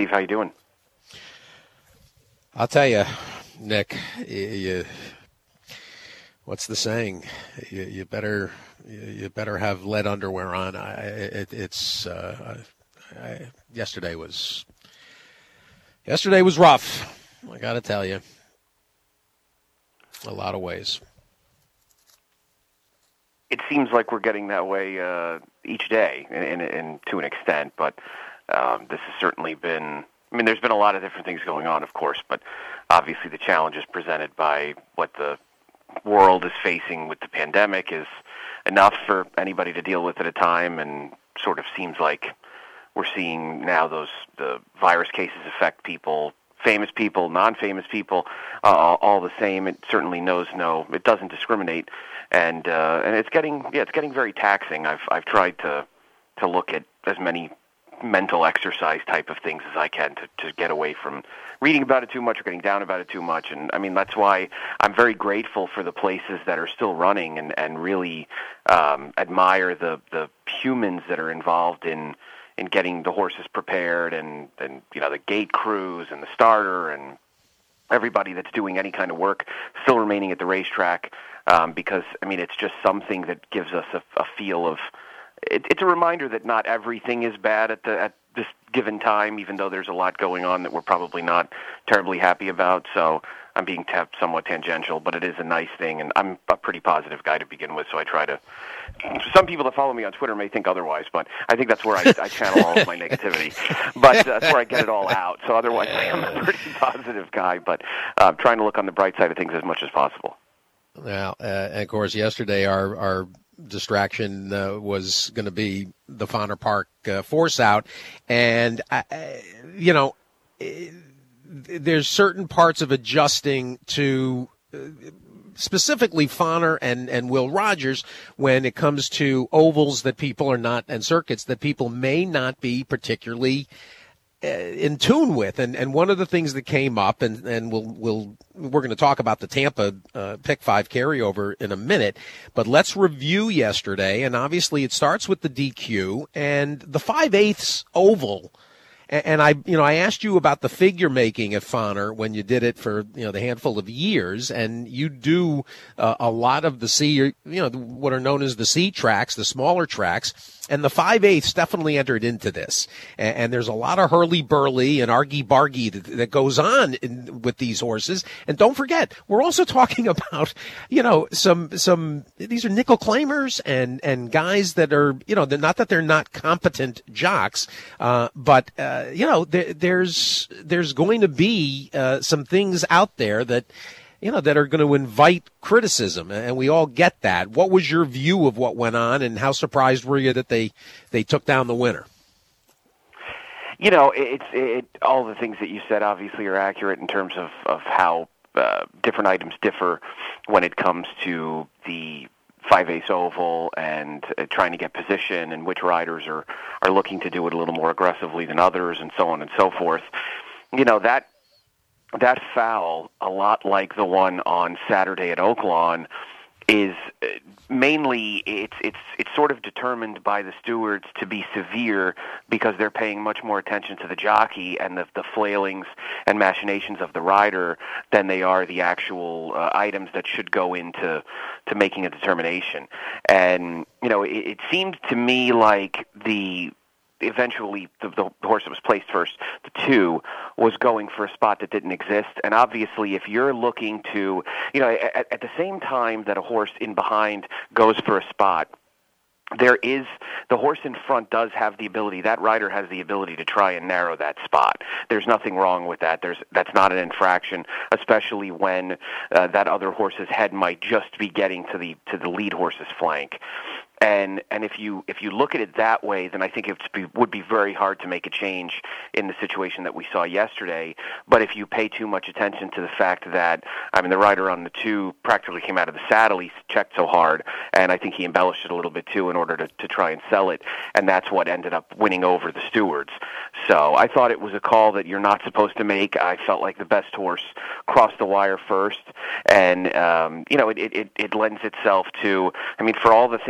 Steve. How you doing? I'll tell you, Nick, what's the saying? You better have lead underwear on. Yesterday was rough. I got to tell you, a lot of ways. It seems like we're getting that way each day, and to an extent. But this has certainly been. I mean, there's been a lot of different things going on, of course, but obviously the challenges presented by what the world is facing with the pandemic is enough for anybody to deal with at a time, and sort of seems like we're seeing now the virus cases affect people, famous people, non-famous people, all the same. It certainly it doesn't discriminate, and it's getting very taxing. I've tried to look at as many mental exercise type of things as I can to get away from reading about it too much or getting down about it too much. And I mean, that's why I'm very grateful for the places that are still running, and really admire the humans that are involved in getting the horses prepared, and the gate crews and the starter and everybody that's doing any kind of work still remaining at the racetrack, because I mean, it's just something that gives us a feel of. It's a reminder that not everything is bad at this given time, even though there's a lot going on that we're probably not terribly happy about. So I'm being somewhat tangential, but it is a nice thing, and I'm a pretty positive guy to begin with, so I try to. Some people that follow me on Twitter may think otherwise, but I think that's where I channel all of my negativity. But that's where I get it all out. So otherwise, I'm a pretty positive guy, but trying to look on the bright side of things as much as possible. Well, and of course, yesterday our distraction was going to be the Fauner Park force out, and there's certain parts of adjusting to specifically Fauner and Will Rogers when it comes to ovals that people are not, and circuits that people may not be particularly in tune with. And one of the things that came up, and we're going to talk about the Tampa Pick 5 carryover in a minute, but let's review yesterday. And obviously it starts with the DQ and the 5/8 oval. And I asked you about the figure making at Fauner when you did it for, the handful of years, and you do a lot of the C, what are known as the C tracks, the smaller tracks, and the 5/8 definitely entered into this. And there's a lot of hurly-burly and argy-bargy that goes on with these horses. And don't forget, we're also talking about, some these are nickel claimers and guys that are, not that they're not competent jocks, but there's going to be some things out there that that are going to invite criticism, and we all get that. What was your view of what went on, and how surprised were you that they took down the winner? All the things that you said obviously are accurate in terms of how different items differ when it comes to the 5/8 oval and trying to get position, and which riders are looking to do it a little more aggressively than others, and so on and so forth. That foul, a lot like the one on Saturday at Oaklawn, is mainly it's sort of determined by the stewards to be severe because they're paying much more attention to the jockey and the flailings and machinations of the rider than they are the actual items that should go into making a determination. And it seemed to me like eventually the horse that was placed first, the 2, was going for a spot that didn't exist. And obviously if you're looking to, at the same time that a horse in behind goes for a spot, the horse in front does have the ability, that rider has the ability to try and narrow that spot. There's nothing wrong with that. That's not an infraction, especially when that other horse's head might just be getting to the lead horse's flank. And if you look at it that way, then I think it would be very hard to make a change in the situation that we saw yesterday. But if you pay too much attention to the fact that, the rider on the 2 practically came out of the saddle, he checked so hard, and I think he embellished it a little bit too in order to try and sell it, and that's what ended up winning over the stewards. So I thought it was a call that you're not supposed to make. I felt like the best horse crossed the wire first, and it lends itself to, for all the things he's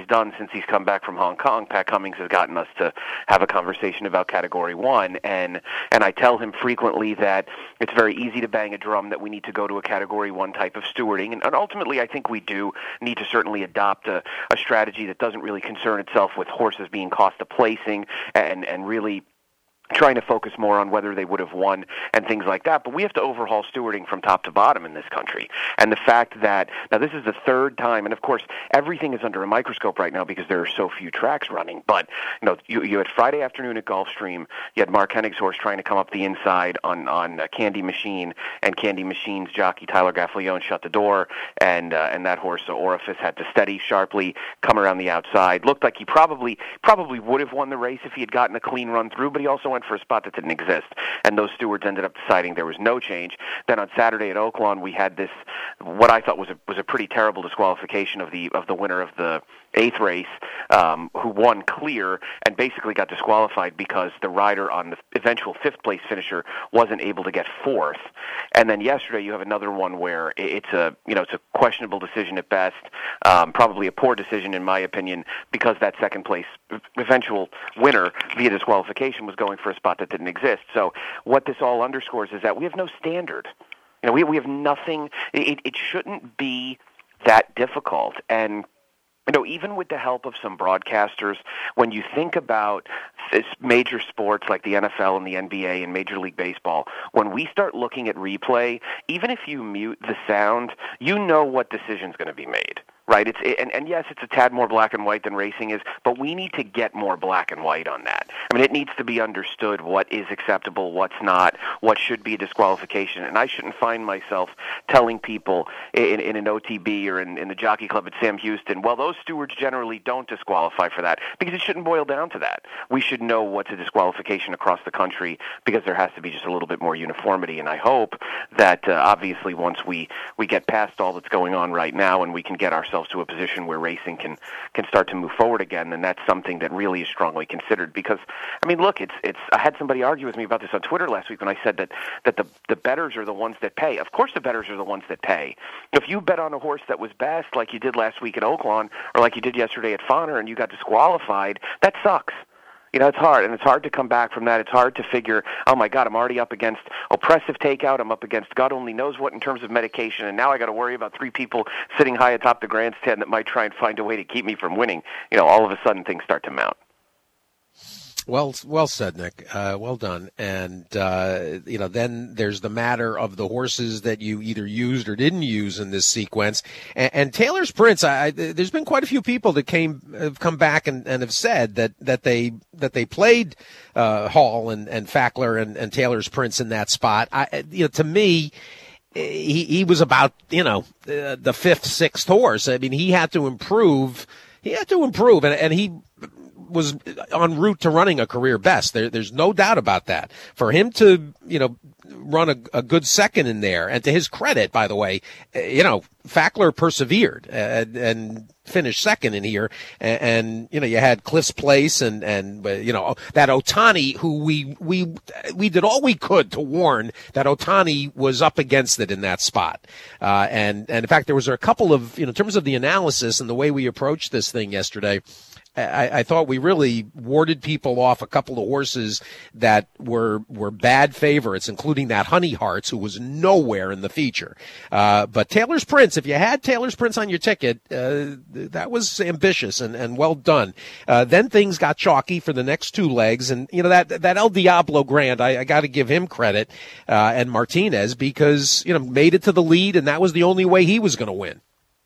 done since he's come back from Hong Kong. Pat Cummings has gotten us to have a conversation about Category 1, and I tell him frequently that it's very easy to bang a drum that we need to go to a Category 1 type of stewarding, and ultimately I think we do need to certainly adopt a strategy that doesn't really concern itself with horses being cost of placing and really trying to focus more on whether they would have won and things like that. But we have to overhaul stewarding from top to bottom in this country. And the fact that, now this is the third time, and of course everything is under a microscope right now because there are so few tracks running, but you had Friday afternoon at Gulfstream, you had Mark Henig's horse trying to come up the inside on Candy Machine, and Candy Machine's jockey Tyler Gaffalione shut the door, and that horse, Orifice, had to steady sharply, come around the outside. Looked like he probably would have won the race if he had gotten a clean run through, but he also went for a spot that didn't exist, and those stewards ended up deciding there was no change. Then on Saturday at Oaklawn, we had this, what I thought was a pretty terrible disqualification of the winner of the 8th race, who won clear and basically got disqualified because the rider on the eventual 5th place finisher wasn't able to get 4th. And then yesterday you have another one where it's a questionable decision at best, probably a poor decision in my opinion, because that 2nd place eventual winner via disqualification was going for a spot that didn't exist. So what this all underscores is that we have no standard. We have nothing. It shouldn't be that difficult. And even with the help of some broadcasters, when you think about this major sports like the NFL and the NBA and Major League Baseball, when we start looking at replay, even if you mute the sound, you know what decision's going to be made. Right, and yes, it's a tad more black and white than racing is, but we need to get more black and white on that. I mean, it needs to be understood what is acceptable, what's not, what should be a disqualification. And I shouldn't find myself telling people in an OTB or in the Jockey Club at Sam Houston, well, those stewards generally don't disqualify for that, because it shouldn't boil down to that. We should know what's a disqualification across the country, because there has to be just a little bit more uniformity. And I hope that obviously once we get past all that's going on right now and we can get ourselves to a position where racing can start to move forward again, and that's something that really is strongly considered. Because I mean, look, it's I had somebody argue with me about this on Twitter last week when I said that the bettors are the ones that pay. Of course the bettors are the ones that pay. If you bet on a horse that was best, like you did last week at Oaklawn or like you did yesterday at Fauner, and you got disqualified, that sucks. It's hard, and it's hard to come back from that. It's hard to figure, oh my God, I'm already up against oppressive takeout, I'm up against God only knows what in terms of medication, and now I got to worry about 3 people sitting high atop the grandstand that might try and find a way to keep me from winning. All of a sudden things start to mount. Well said, Nick. Well done. And, then there's the matter of the horses that you either used or didn't use in this sequence. And Taylor's Prince, there's been quite a few people that have come back and have said that they played Hall and Fackler and Taylor's Prince in that spot. To me, he was about, the 5th, 6th horse. I mean, he had to improve. And he was en route to running a career best. There's no doubt about that. For him to, run a good second in there, and to his credit, by the way, Fackler persevered and finished second in here. And you had Cliff's Place and that Otani, who we did all we could to warn that Otani was up against it in that spot. And in fact, there was a couple of, in terms of the analysis and the way we approached this thing yesterday, I thought we really warded people off a couple of horses that were bad favorites, including that Honey Hearts, who was nowhere in the feature. But Taylor's Prince, if you had Taylor's Prince on your ticket, that was ambitious and well done. Then things got chalky for the next 2 legs, and that El Diablo Grand, I got to give him credit, and Martinez, because made it to the lead, and that was the only way he was going to win.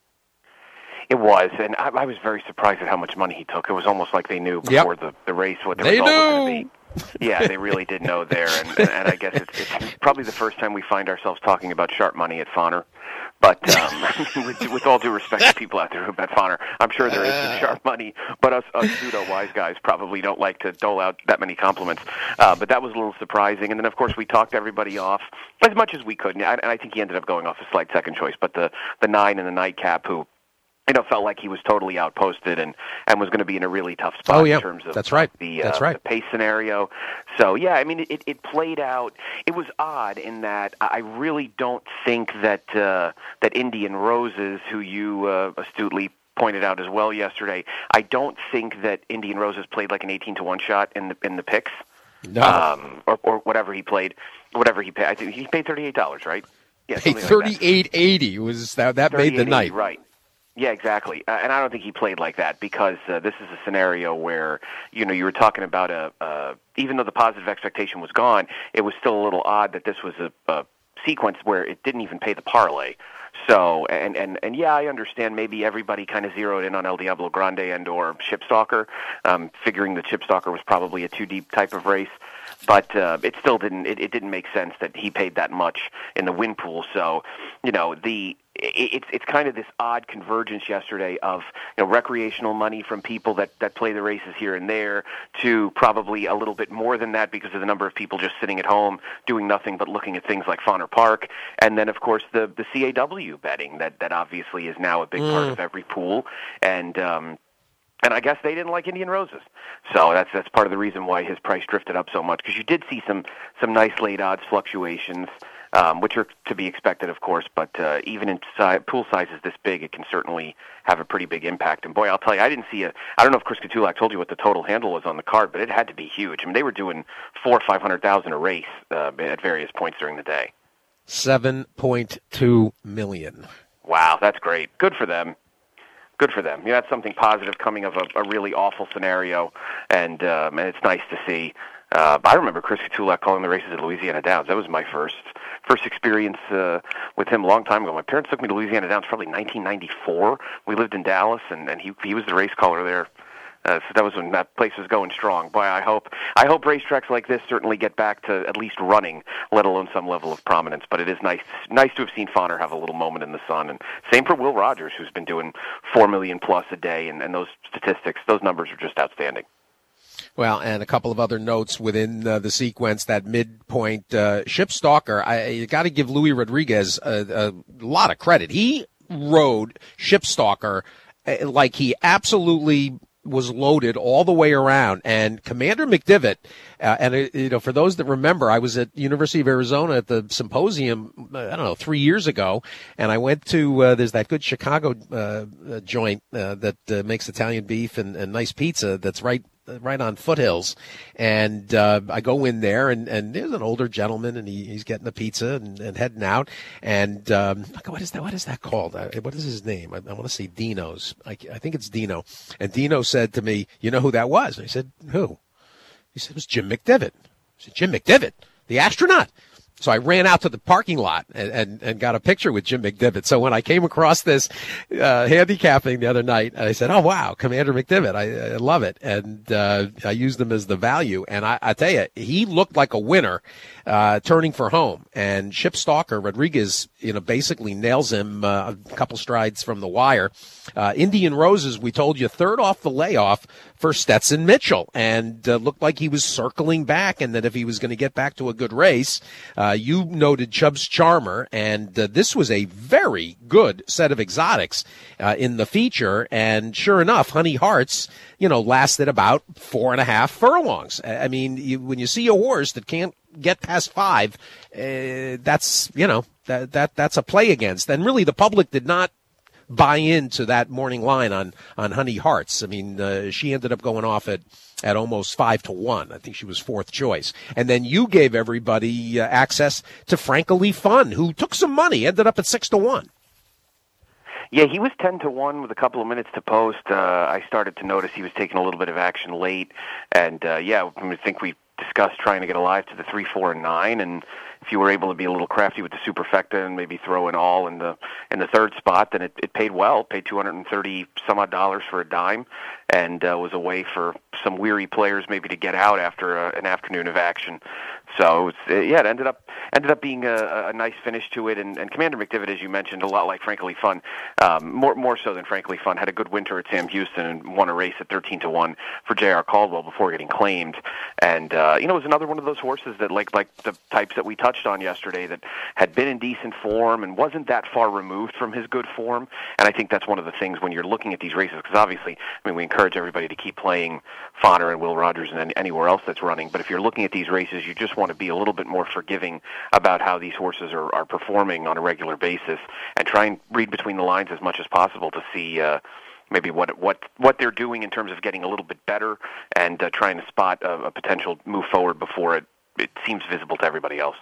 It was, and I was very surprised at how much money he took. It was almost like they knew before the race what the result was going to be. Yeah, they really did know there, and I guess it's probably the first time we find ourselves talking about sharp money at Fauner. But with all due respect to people out there who bet Fauner, I'm sure there is some sharp money, but us pseudo-wise guys probably don't like to dole out that many compliments. But that was a little surprising. And then, of course, we talked everybody off as much as we could, and I think he ended up going off a slight second choice. But the 9 and the Nightcap, who felt like he was totally outposted and was going to be in a really tough spot in terms of the pace scenario. So, yeah, I mean, it played out. It was odd in that I really don't think that Indian Roses, who you astutely pointed out as well yesterday, I don't think that Indian Roses played like an 18-1 shot in the picks. No. Or whatever he played, I think he paid $38, right? Yeah, paid $38.80 was that made the night, right? Yeah, exactly. And I don't think he played like that because this is a scenario where, you were talking about even though the positive expectation was gone, it was still a little odd that this was a sequence where it didn't even pay the parlay. So, and yeah, I understand maybe everybody kind of zeroed in on El Diablo Grande and or Shipstalker, figuring that Shipstalker was probably a too deep type of race. But it still didn't. It didn't make sense that he paid that much in the win pool. So, it's kind of this odd convergence yesterday of recreational money from people that play the races here and there to probably a little bit more than that because of the number of people just sitting at home doing nothing but looking at things like Fauner Park, and then of course the CAW betting that obviously is now a big part of every pool, and I guess they didn't like Indian Roses. So that's part of the reason why his price drifted up so much, because you did see some nice late odds fluctuations, which are to be expected, of course, but even in pool sizes this big, it can certainly have a pretty big impact. And boy, I'll tell you, I don't know if Chris Katulak told you what the total handle was on the card, but it had to be huge. I mean, they were doing $400,000 or $500,000 a race at various points during the day. $7.2 million. Wow, that's great. Good for them. Good for them. That's something positive coming of a really awful scenario, and it's nice to see. I remember Chris Katulak calling the races at Louisiana Downs. That was my first experience with him a long time ago. My parents took me to Louisiana Downs probably 1994. We lived in Dallas, and he was the race caller there. So that was when that place was going strong. Boy, I hope racetracks like this certainly get back to at least running, let alone some level of prominence. But it is nice to have seen Fauner have a little moment in the sun. And same for Will Rogers, who's been doing 4 million plus a day, and those statistics, those numbers are just outstanding. Well, and a couple of other notes within the sequence, that midpoint Shipstalker, you got to give Luis Rodriguez a lot of credit. He rode Shipstalker like he absolutely was loaded all the way around. And Commander McDivitt, for those that remember, I was at University of Arizona at the symposium, 3 years ago, and I went to, there's that good Chicago joint that makes Italian beef and nice pizza that's right on Foothills, and I go in there, and there's an older gentleman, and he's getting the pizza and heading out, and what is that called? What is his name? I want to say Dino's. I think it's Dino. And Dino said to me, "You know who that was?" And I said, "Who?" He said, "It was Jim McDivitt." I said, "Jim McDivitt, the astronaut?" So I ran out to the parking lot and got a picture with Jim McDivitt. So when I came across this handicapping the other night, I said, "Oh, wow, Commander McDivitt. I love it." And I used him as the value. And I tell you, he looked like a winner turning for home. And Shipstalker, Rodriguez, basically nails him a couple strides from the wire. Indian Roses, we told you, third off the layoff for Stetson Mitchell, and looked like he was circling back, and that if he was going to get back to a good race, you noted Chubbs Charmer, and this was a very good set of exotics in the feature, and sure enough, Honey Hearts, lasted about 4.5 furlongs. I mean, when you see a horse that can't get past 5, that's that's a play against, and really the public did not buy into that morning line on Honey Hearts. I mean, she ended up going off at almost 5-1. I think she was fourth choice. And then you gave everybody access to Frankly Fun, who took some money, ended up at 6-1. Yeah, he was 10-1 with a couple of minutes to post. I started to notice he was taking a little bit of action late, and I think we discussed trying to get alive to the 3, 4, and 9, and if you were able to be a little crafty with the superfecta and maybe throw in all in the third spot, then it paid well. Paid $230 some odd for a dime, and was a way for some weary players maybe to get out after an afternoon of action. So it ended up being a nice finish to it. And Commander McDivitt, as you mentioned, a lot like Frankly Fun, more so than Frankly Fun, had a good winter at Sam Houston and won a race at 13-1 for J.R. Caldwell before getting claimed. And it was another one of those horses that like the types that we touched on yesterday that had been in decent form and wasn't that far removed from his good form. And I think that's one of the things when you're looking at these races, because obviously, we encourage everybody to keep playing Fauner and Will Rogers and anywhere else that's running. But if you're looking at these races, you just want to be a little bit more forgiving about how these horses are performing on a regular basis, and try and read between the lines as much as possible to see maybe what they're doing in terms of getting a little bit better and trying to spot a potential move forward before it seems visible to everybody else.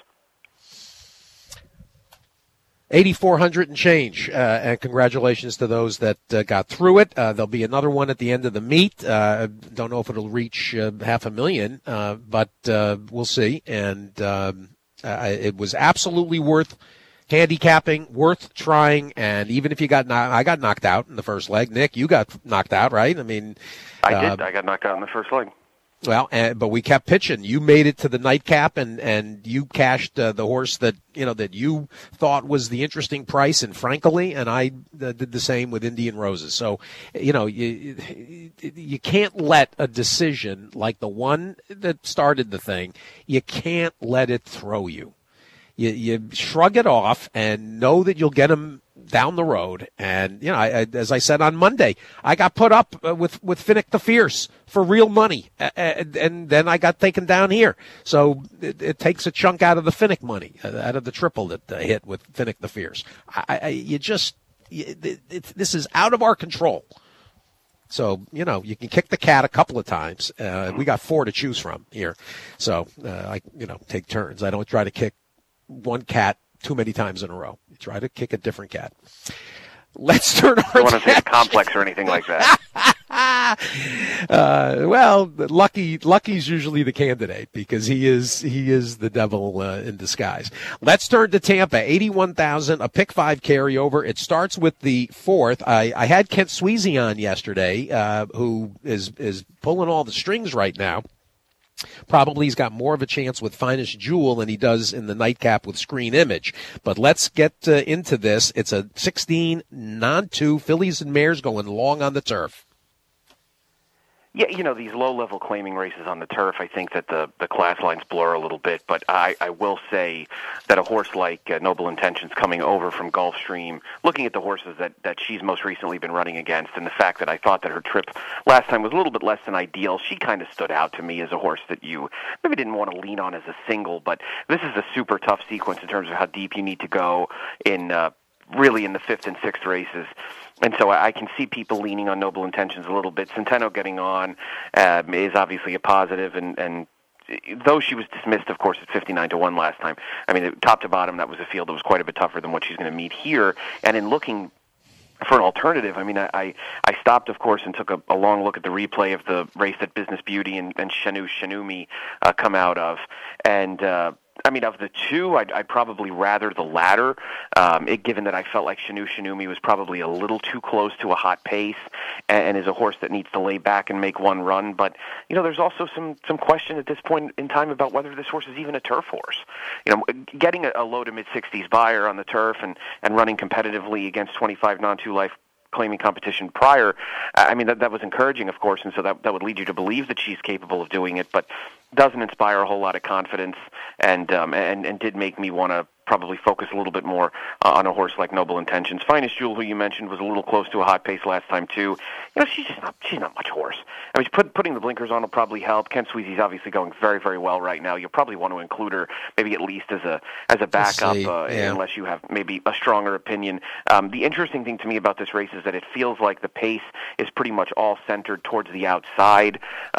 8,400 and change, and congratulations to those that got through it. There'll be another one at the end of the meet. Don't know if it'll reach 500,000, but we'll see. And it was absolutely worth handicapping, worth trying. And even if you I got knocked out in the first leg. Nick, you got knocked out, right? I mean, I did. I got knocked out in the first leg. Well, but we kept pitching. You made it to the nightcap, and you cashed the horse that you thought was the interesting price in Frankly, and I did the same with Indian Roses. So, you can't let a decision like the one that started the thing. You can't let it throw you. You shrug it off and know that you'll get them down the road. And, as I said on Monday, I got put up with Finnick the Fierce for real money. And then I got taken down here. So it takes a chunk out of the Finnick money, out of the triple that hit with Finnick the Fierce. This is out of our control. So, you can kick the cat a couple of times. We got 4 to choose from here. So, I take turns. I don't try to kick one cat too many times in a row. You try to kick a different cat. Let's turn our don't want to say a complex or anything like that. Well, Lucky's usually the candidate because he is the devil in disguise. Let's turn to Tampa. 81,000, a pick 5 carryover. It starts with the 4th. I had Kent Sweezy on yesterday, who is pulling all the strings right now. Probably he's got more of a chance with Finest Jewel than he does in the nightcap with Screen Image. But let's get into this. It's a 16 non-2 fillies and mares going long on the turf. Yeah, these low-level claiming races on the turf, I think that the class lines blur a little bit, but I will say that a horse like Noble Intentions coming over from Gulfstream, looking at the horses that she's most recently been running against, and the fact that I thought that her trip last time was a little bit less than ideal, she kind of stood out to me as a horse that you maybe didn't want to lean on as a single, but this is a super tough sequence in terms of how deep you need to go in really in the 5th and 6th races. And so I can see people leaning on Noble Intentions a little bit. Centeno getting on is obviously a positive, and though she was dismissed, of course, at 59-1 last time, I mean, top to bottom, that was a field that was quite a bit tougher than what she's going to meet here. And in looking for an alternative, I mean, I stopped, of course, and took a long look at the replay of the race that Business Beauty and Shanumi come out of. And I mean, of the two, I'd probably rather the latter, given that I felt like Shanumi was probably a little too close to a hot pace and is a horse that needs to lay back and make one run. But, there's also some question at this point in time about whether this horse is even a turf horse. Getting a low to mid-60s buyer on the turf and running competitively against 25 non-2 life claiming competition prior, I mean, that was encouraging, of course, and so that would lead you to believe that she's capable of doing it, but doesn't inspire a whole lot of confidence and did make me want to probably focus a little bit more on a horse like Noble Intentions. Finest Jewel, who you mentioned, was a little close to a hot pace last time too. She's not much horse. I mean, putting the blinkers on will probably help. Kent Sweezy's obviously going very, very well right now. You'll probably want to include her maybe at least as a backup, unless you have maybe a stronger opinion. The interesting thing to me about this race is that it feels like the pace is pretty much all centered towards the outside,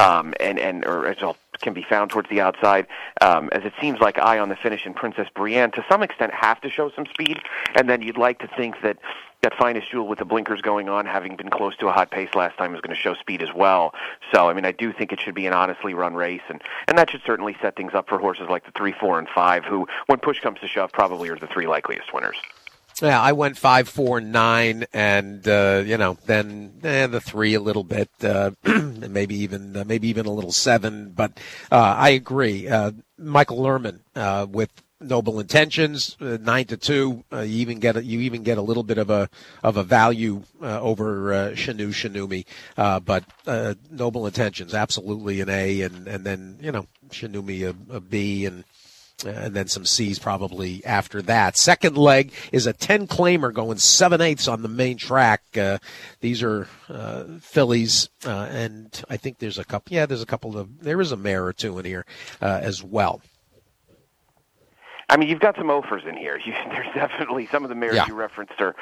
or as all can be found towards the outside, as it seems like Eye on the Finish and Princess Brienne to some extent have to show some speed, and then you'd like to think that Finest Jewel with the blinkers going on, having been close to a hot pace last time, is going to show speed as well. So, I mean, I do think it should be an honestly run race, and that should certainly set things up for horses like the 3, 4, and 5, who, when push comes to shove, probably are the 3 likeliest winners. Yeah, I went 5, 4, 9, and then the 3 a little bit, maybe even a little 7. But I agree. Michael Lerman with Noble Intentions, 9-2. You even get a little bit of a value over Shanumi, but Noble Intentions absolutely an A, and then Shanumi a B, and then some C's probably after that. Second leg is a 10-claimer going 7/8 on the main track. These are fillies, and I think there's a couple. Yeah, there is a mare or two in here as well. I mean, you've got some offers in here. There's definitely some of the mares you referenced are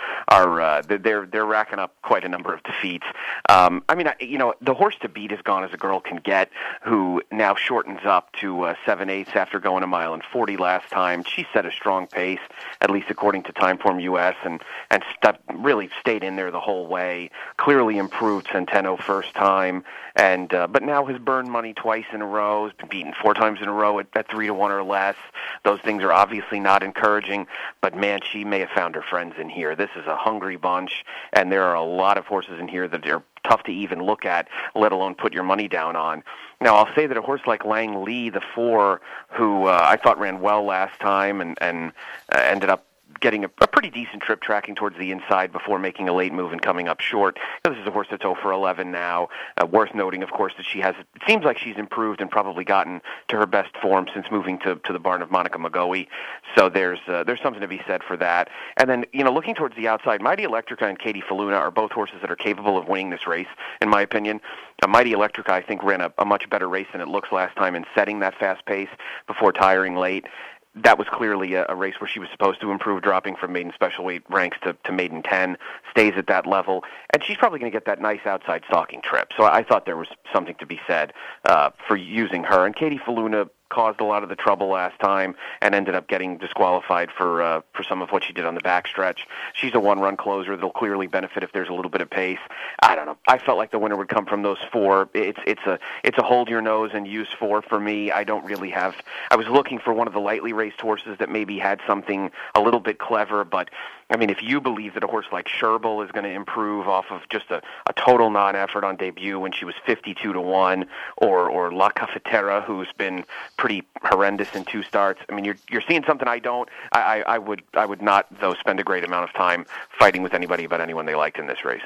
they're racking up quite a number of defeats. I mean, the horse to beat as gone as a girl can get, who now shortens up to 7/8 after going 1:40 last time. She set a strong pace, at least according to Timeform US, and really stayed in there the whole way. Clearly improved Centeno first time, and but now has burned money twice in a row. Has been beaten 4 times in a row at 3-1 or less. Those things are obviously not encouraging, but man, she may have found her friends in here. This is a hungry bunch, and there are a lot of horses in here that are tough to even look at, let alone put your money down on. Now, I'll say that a horse like Lang Lee, the 4, who I thought ran well last time and ended up getting a pretty decent trip tracking towards the inside before making a late move and coming up short. This is a horse that's 0 for 11 now. Worth noting, of course, that it seems like she's improved and probably gotten to her best form since moving to the barn of Monica McGoey. So there's something to be said for that. And then, looking towards the outside, Mighty Electrica and Katie Faluna are both horses that are capable of winning this race, in my opinion. Mighty Electrica, I think, ran a much better race than it looks last time in setting that fast pace before tiring late. That was clearly a race where she was supposed to improve, dropping from maiden special weight ranks to maiden 10, stays at that level, and she's probably going to get that nice outside stalking trip. So I thought there was something to be said for using her. And Katie Faluna caused a lot of the trouble last time and ended up getting disqualified for some of what she did on the backstretch. She's a one-run closer that'll clearly benefit if there's a little bit of pace. I don't know. I felt like the winner would come from those 4. It's a hold your nose and use 4 for me. I don't really have. I was looking for one of the lightly raced horses that maybe had something a little bit clever, but I mean, if you believe that a horse like Sherbil is going to improve off of just a total non-effort on debut when she was 52-1, or La Cafetera, who's been pretty horrendous in 2 starts, I mean, you're seeing something I don't. I would not, though, spend a great amount of time fighting with anybody about anyone they liked in this race.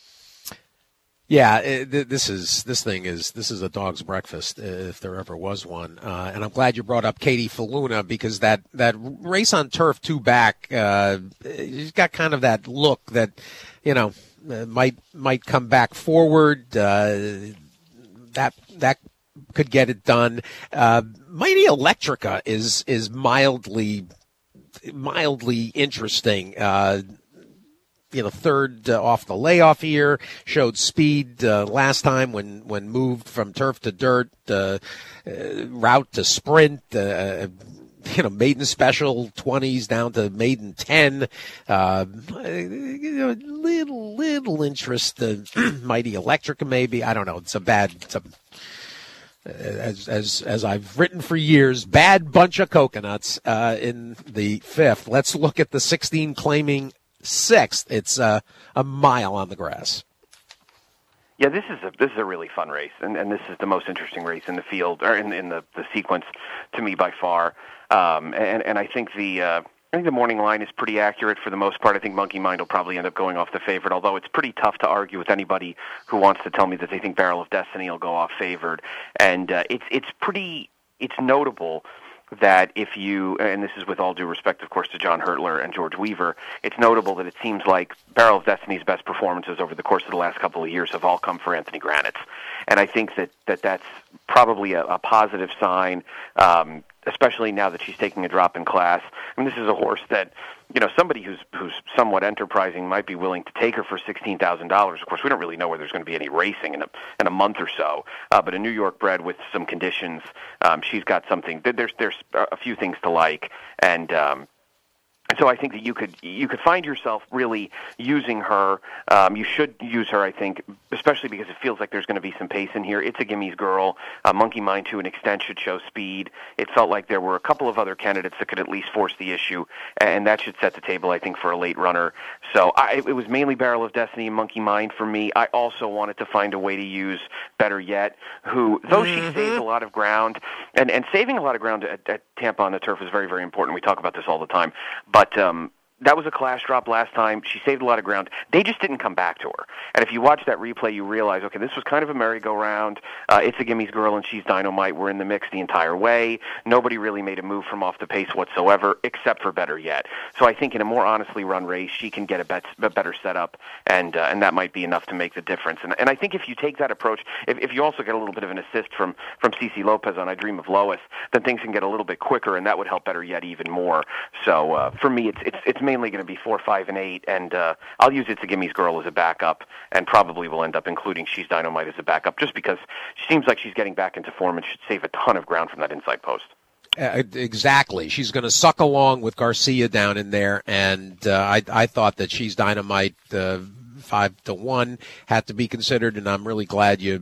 Yeah, this is a dog's breakfast if there ever was one, and I'm glad you brought up Katie Faluna because that race on turf 2 back, she's got kind of that look that might come back forward. That could get it done. Mighty Electrica is mildly interesting. Third off the layoff here, showed speed last time when moved from turf to dirt, route to sprint, maiden special 20s down to maiden 10. Little interest, Mighty Electrica maybe. I don't know. As I've written for years, bad bunch of coconuts in the 5th. Let's look at the 16 claiming 6th. It's a mile on the grass. Yeah, this is a really fun race, and this is the most interesting race in the field, or in the sequence to me by far. And I think the morning line is pretty accurate for the most part. I think Monkey Mind will probably end up going off the favorite, although it's pretty tough to argue with anybody who wants to tell me that they think Barrel of Destiny will go off favored. And it's notable that if you, and this is with all due respect, of course, to John Hurtler and George Weaver, it's notable that it seems like Barrel of Destiny's best performances over the course of the last couple of years have all come for Anthony Granitz. And I think that's probably a positive sign, especially now that she's taking a drop in class. I mean, this is a horse that, somebody who's somewhat enterprising might be willing to take her for $16,000. Of course, we don't really know where there's going to be any racing in a month or so. But a New York bred with some conditions, she's got something. There's a few things to like, and so I think that you could find yourself really using her. You should use her, I think, especially because it feels like there's going to be some pace in here. It's a Gimme's Girl. Monkey Mind, to an extent, should show speed. It felt like there were a couple of other candidates that could at least force the issue, and that should set the table, I think, for a late runner. So it was mainly Barrel of Destiny and Monkey Mind for me. I also wanted to find a way to use Better Yet, who, though she saved a lot of ground, and saving a lot of ground at Tampa on the turf is very, very important. We talk about this all the time. But that was a class drop last time. She saved a lot of ground. They just didn't come back to her. And if you watch that replay, you realize, okay, this was kind of a merry-go-round. It's a Gimme's Girl and She's Dynamite. We're in the mix the entire way. Nobody really made a move from off the pace whatsoever, except for Better Yet. So I think in a more honestly run race, she can get a better setup, and that might be enough to make the difference. And I think if you take that approach, if you also get a little bit of an assist from Cece Lopez on I Dream of Lois, then things can get a little bit quicker, and that would help Better Yet even more. So for me, it's mainly going to be 4, 5, and 8, and I'll use It's a Gimme's Girl as a backup, and probably will end up including She's Dynamite as a backup, just because she seems like she's getting back into form and should save a ton of ground from that inside post. Exactly. She's going to suck along with Garcia down in there, and I thought that She's Dynamite 5-1 had to be considered, and I'm really glad you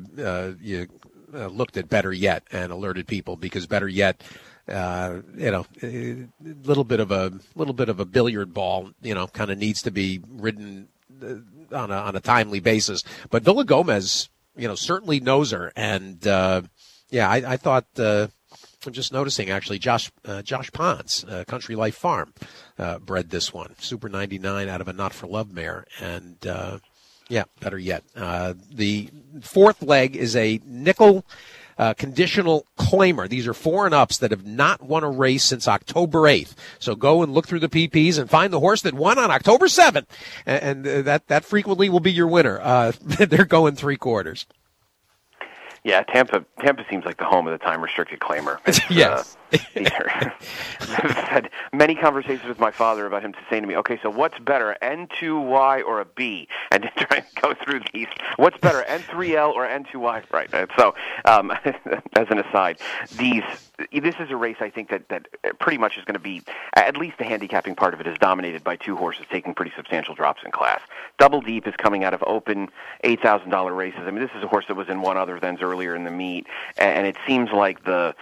looked at Better Yet and alerted people, because Better Yet, a little bit of a billiard ball, kind of needs to be ridden on a timely basis. But Villagomez, certainly knows her, and I thought. I'm just noticing, actually, Josh Ponce, Country Life Farm, bred this one. Super 99 out of a Not for Love mare. And, Better Yet. The fourth leg is a nickel conditional claimer. These are 4 and ups that have not won a race since October 8th. So go and look through the PPs and find the horse that won on October 7th. And that frequently will be your winner. They're going 3/4. Yeah, Tampa seems like the home of the time-restricted claimer. Yes. I've had many conversations with my father about him saying to me, okay, so what's better, N2Y or a B? And to try and go through these. What's better, N3L or N2Y? Right. So, as an aside, this is a race I think that pretty much is going to be, at least the handicapping part of it is dominated by 2 horses taking pretty substantial drops in class. Double Deep is coming out of open $8,000 races. I mean, this is a horse that was in one other than's earlier in the meet, and it seems like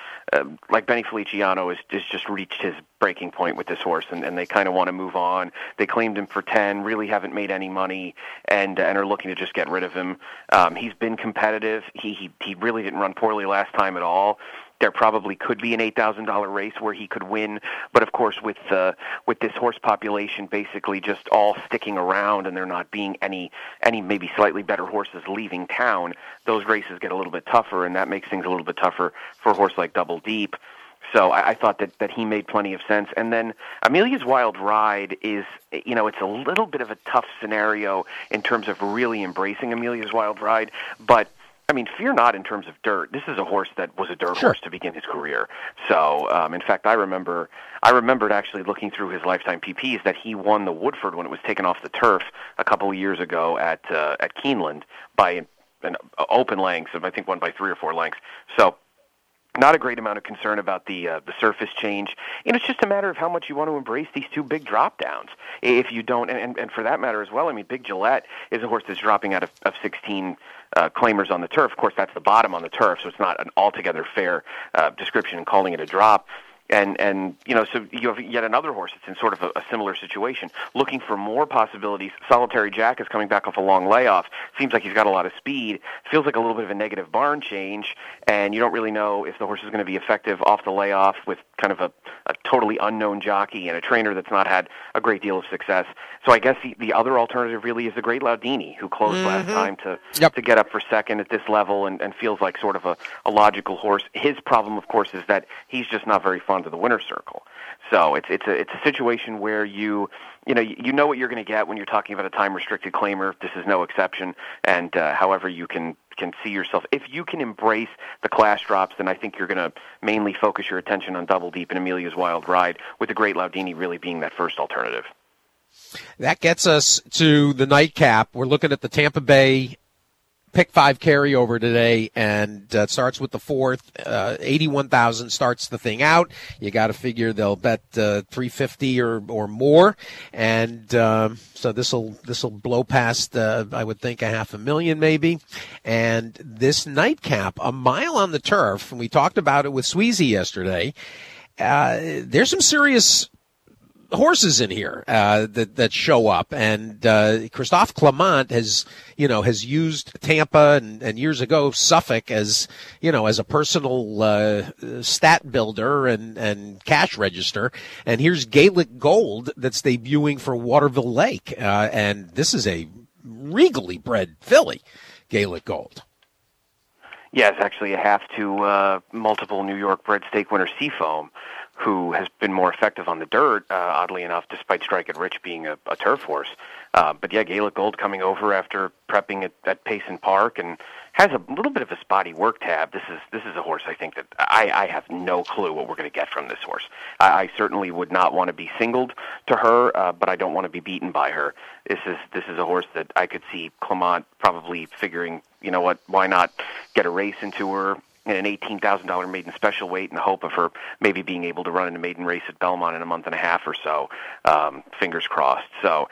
like Benny Feliciano has just reached his breaking point with this horse, and they kind of want to move on. They claimed him for 10, really haven't made any money, and are looking to just get rid of him. He's been competitive. He really didn't run poorly last time at all. There probably could be an $8,000 race where he could win, but of course with this horse population basically just all sticking around and there not being any maybe slightly better horses leaving town, those races get a little bit tougher, and that makes things a little bit tougher for a horse like Double Deep. So I thought that he made plenty of sense. And then Amelia's Wild Ride is, it's a little bit of a tough scenario in terms of really embracing Amelia's Wild Ride, but I mean, fear not in terms of dirt. This is a horse that was a dirt horse to begin his career. So, in fact, I remembered actually looking through his lifetime PPs that he won the Woodford when it was taken off the turf a couple of years ago at Keeneland by an open lengths, I think won by 3 or 4 lengths. So, not a great amount of concern about the surface change. It's just a matter of how much you want to embrace these 2 big drop downs. If you don't, and for that matter as well, I mean, Big Gillette is a horse that's dropping out of 16 claimers on the turf. Of course, that's the bottom on the turf, so it's not an altogether fair description in calling it a drop. And so you have yet another horse that's in sort of a similar situation, looking for more possibilities. Solitary Jack is coming back off a long layoff. Seems like he's got a lot of speed. Feels like a little bit of a negative barn change, and you don't really know if the horse is going to be effective off the layoff with kind of a totally unknown jockey and a trainer that's not had a great deal of success. So I guess the other alternative really is the Great Laudini, who closed last time to get up for second at this level and feels like sort of a logical horse. His problem, of course, is that he's just not very fond of the winner's circle. So it's a situation where you know what you're going to get when you're talking about a time-restricted claimer. This is no exception. And however you can see yourself, if you can embrace the class drops, then I think you're going to mainly focus your attention on Double Deep and Amelia's Wild Ride, with the Great Laudini really being that first alternative. That gets us to the nightcap. We're looking at the Tampa Bay Pick 5 carryover today, and starts with the 4th. 81,000 starts the thing out. You got to figure they'll bet 350 or more, and so this'll blow past I would think 500,000 maybe. And this nightcap, a mile on the turf, and we talked about it with Sweezy yesterday. There's some serious horses in here that show up, and Christophe Clement has used Tampa and years ago Suffolk as a personal stat builder and cash register. And here's Gaelic Gold that's debuting for Waterville Lake, and this is a regally bred filly, Gaelic Gold. Yes, actually a half to multiple New York bred stake winner Seafoam, who has been more effective on the dirt, oddly enough, despite Strike It Rich being a turf horse. But yeah, Gaelic Gold coming over after prepping at Payson Park and has a little bit of a spotty work tab. This is a horse I think that I have no clue what we're going to get from this horse. I certainly would not want to be singled to her, but I don't want to be beaten by her. This is a horse that I could see Clement probably figuring, you know what, why not get a race into her in an $18,000 maiden special weight in the hope of her maybe being able to run in a maiden race at Belmont in a month and a half or so. Fingers crossed. So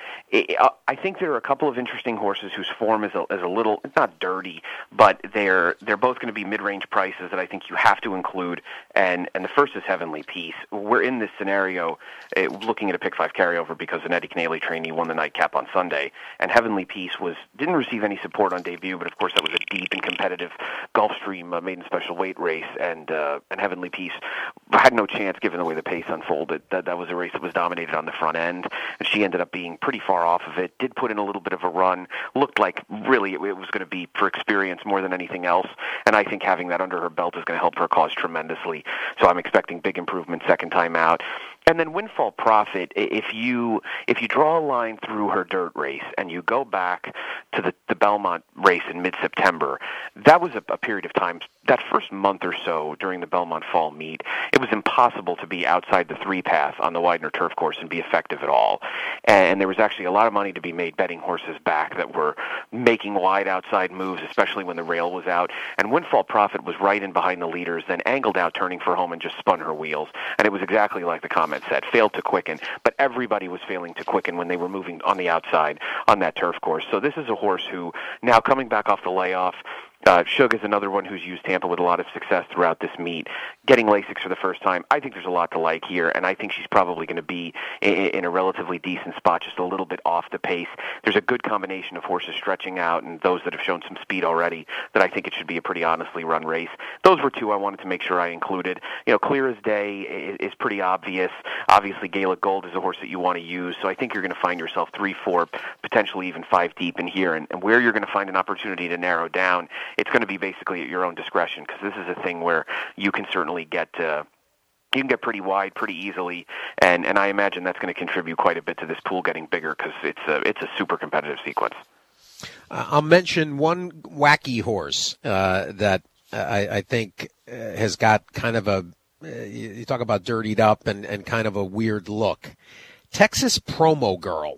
I think there are a couple of interesting horses whose form is a little, it's not dirty, but they're both going to be mid-range prices that I think you have to include. And the first is Heavenly Peace. We're in this scenario looking at a pick 5 carryover because an Eddie Canale trainee won the nightcap on Sunday, and Heavenly Peace didn't receive any support on debut, but of course that was a deep and competitive Gulfstream maiden special weight race, and Heavenly Peace had no chance given the way the pace unfolded. That was a race that was dominated on the front end, and she ended up being pretty far off of it. Did put in a little bit of a run. Looked like really it was going to be for experience more than anything else, and I think having that under her belt is going to help her cause tremendously. So I'm expecting big improvement second time out. And then Windfall Profit, if you draw a line through her dirt race and you go back to the Belmont race in mid-September, that was a period of time, that first month or so during the Belmont Fall meet, it was impossible to be outside the 3-path on the Widener turf course and be effective at all. And there was actually a lot of money to be made betting horses back that were making wide outside moves, especially when the rail was out. And Windfall Profit was right in behind the leaders, then angled out turning for home and just spun her wheels. And it was exactly like the comment said, failed to quicken. But everybody was failing to quicken when they were moving on the outside on that turf course. So this is a horse who, now coming back off the layoff, Shug is another one who's used Tampa with a lot of success throughout this meet. Getting Lasix for the first time, I think there's a lot to like here, and I think she's probably going to be in a relatively decent spot, just a little bit off the pace. There's a good combination of horses stretching out and those that have shown some speed already that I think it should be a pretty honestly run race. Those were two I wanted to make sure I included. Clear as Day is pretty obvious. Obviously, Gaelic Gold is a horse that you want to use, so I think you're going to find yourself 3, 4, potentially even 5 deep in here, and where you're going to find an opportunity to narrow down, it's going to be basically at your own discretion, because this is a thing where you can certainly get you can get pretty wide pretty easily, and I imagine that's going to contribute quite a bit to this pool getting bigger, because it's a super competitive sequence. I'll mention one wacky horse that I think has got kind of a, you talk about dirtied up and kind of a weird look. Texas Promo Girl.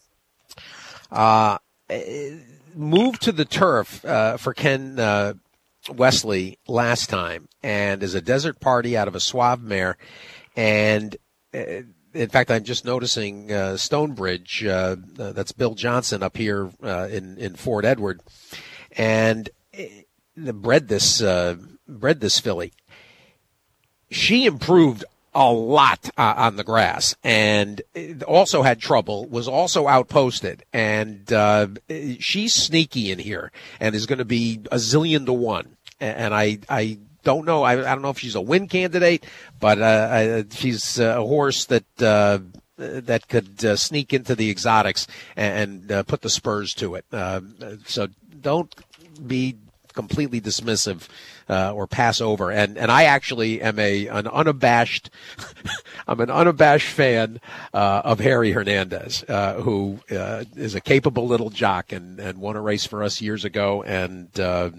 Moved to the turf for Ken Wesley last time, and is a desert party out of a Suave mare. And in fact, I'm just noticing Stonebridge, that's Bill Johnson up here in Fort Edward, and bred this filly. She improved a lot on the grass, and also had trouble, was also outposted, and she's sneaky in here and is going to be a zillion to 1. And I don't know, I don't know if she's a win candidate, but she's a horse that could sneak into the exotics and put the spurs to it. So don't be completely dismissive or pass over. And I actually am an unabashed I'm an unabashed fan of Harry Hernandez, who is a capable little jock and won a race for us years ago, and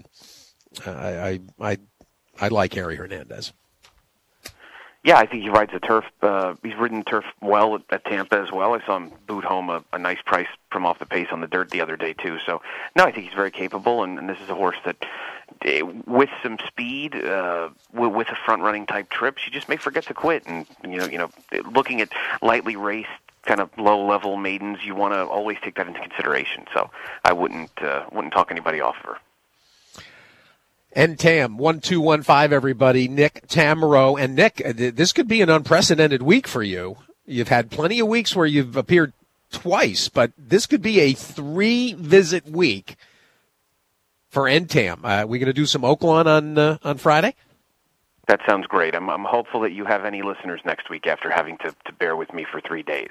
I like Harry Hernandez. Yeah, I think he rides the turf. He's ridden the turf well at Tampa as well. I saw him boot home a nice price from off the pace on the dirt the other day too. So, no, I think he's very capable, and this is a horse that, with some speed, with a front-running type trip, she just may forget to quit. And looking at lightly raced, kind of low-level maidens, you want to always take that into consideration. So, I wouldn't talk anybody off of her. NTAM 1215, everybody. Nick Tammaro. And Nick, this could be an unprecedented week for you. You've had plenty of weeks where you've appeared twice, but this could be a 3-visit week for NTAM. We going to do some Oaklawn on Friday? That sounds great. I'm hopeful that you have any listeners next week after having to bear with me for 3 days.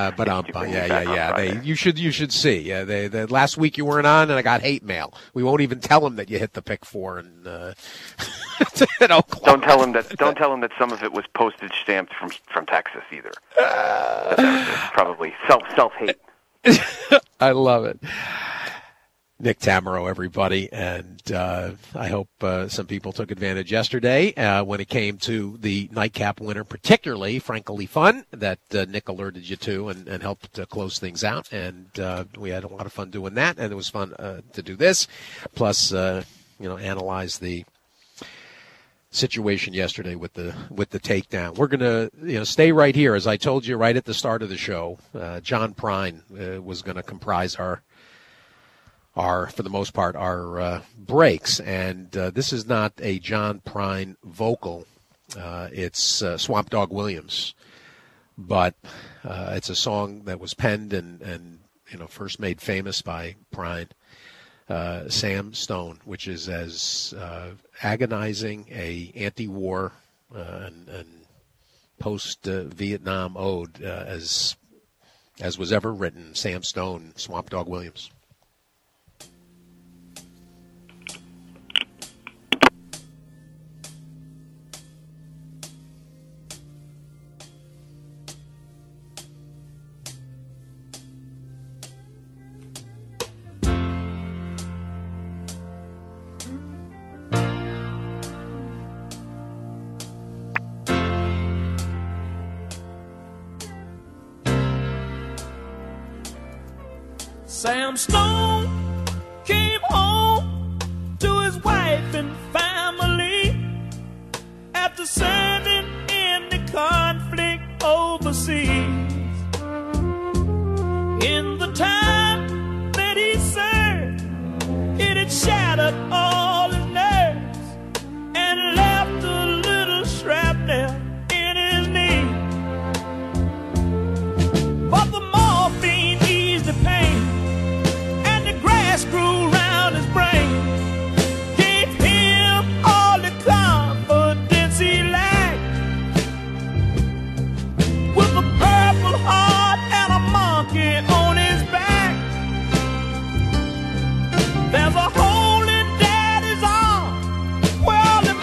You should see. Yeah, the last week you weren't on, and I got hate mail. We won't even tell them that you hit the pick 4 and at Oaklawn. Don't tell them that some of it was postage stamped from Texas either. That's probably self-hate. I love it. Nick Tammaro, everybody, and I hope some people took advantage yesterday when it came to the nightcap winner, particularly Frankly Fun, that Nick alerted you to and helped close things out, and we had a lot of fun doing that, and it was fun to do this, plus analyze the situation yesterday with the takedown. We're gonna stay right here, as I told you right at the start of the show. John Prine was going to comprise our for the most part, our breaks. And this is not a John Prine vocal. It's Swamp Dogg Williams. But it's a song that was penned and first made famous by Prine, Sam Stone, which is as agonizing a anti-war and post-Vietnam ode as was ever written. Sam Stone, Swamp Dogg Williams. Sam Stone came home to his wife and family after serving in the conflict overseas. In the time that he served, it had shattered all his nerves and left a little shrapnel in his knee. But the morphine eased the pain, grew round his brain, gave him all the confidence he lacked. With a purple heart and a monkey on his back, there's a hole in Daddy's arm where all the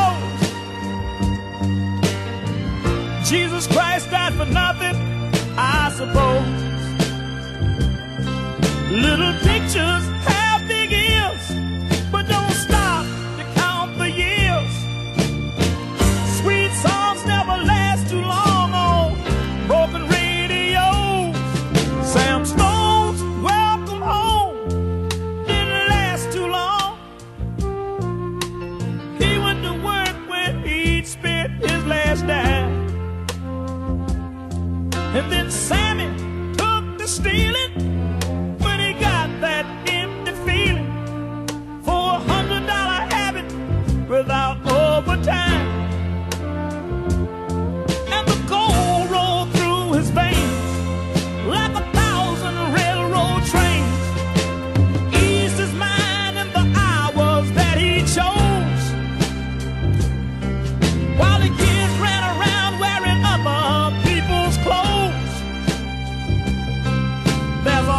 money goes. Jesus Christ died for nothing, I suppose. Little pictures have big ears, but don't stop to count the years. Sweet songs never last too long on broken radios. Sam Stone's welcome home didn't last too long. He went to work when he'd spent his last dime, and then Sammy took to stealing. That empty feeling for $100 habit without overtime, and the gold rolled through his veins like 1,000 railroad trains, eased his mind in the hours that he chose, while the kids ran around wearing other people's clothes. There's a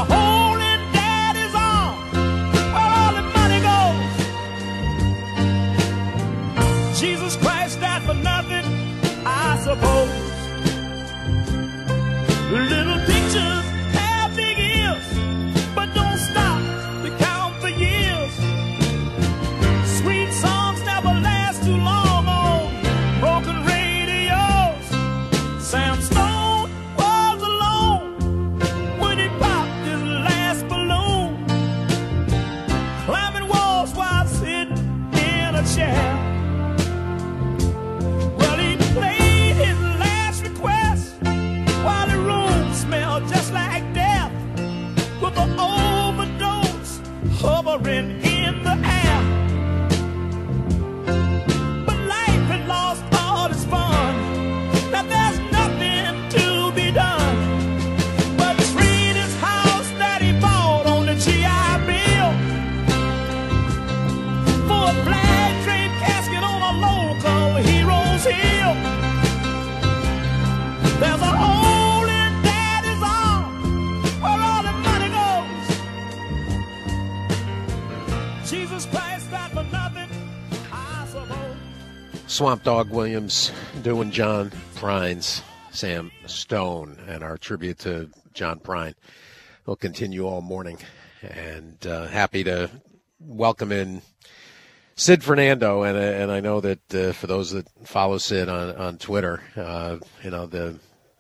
Swamp Dogg Williams doing John Prine's Sam Stone, and our tribute to John Prine will continue all morning. And happy to welcome in Sid Fernando, and I know that for those that follow Sid on Twitter, the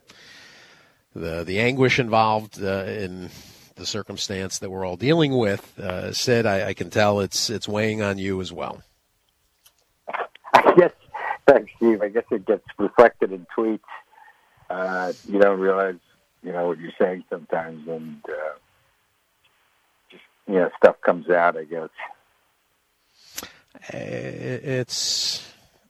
anguish involved in the circumstance that we're all dealing with, Sid, I can tell it's weighing on you as well. Yes, thanks, Steve. I guess it gets reflected in tweets. You don't realize, what you're saying sometimes, and just, stuff comes out, I guess. It's,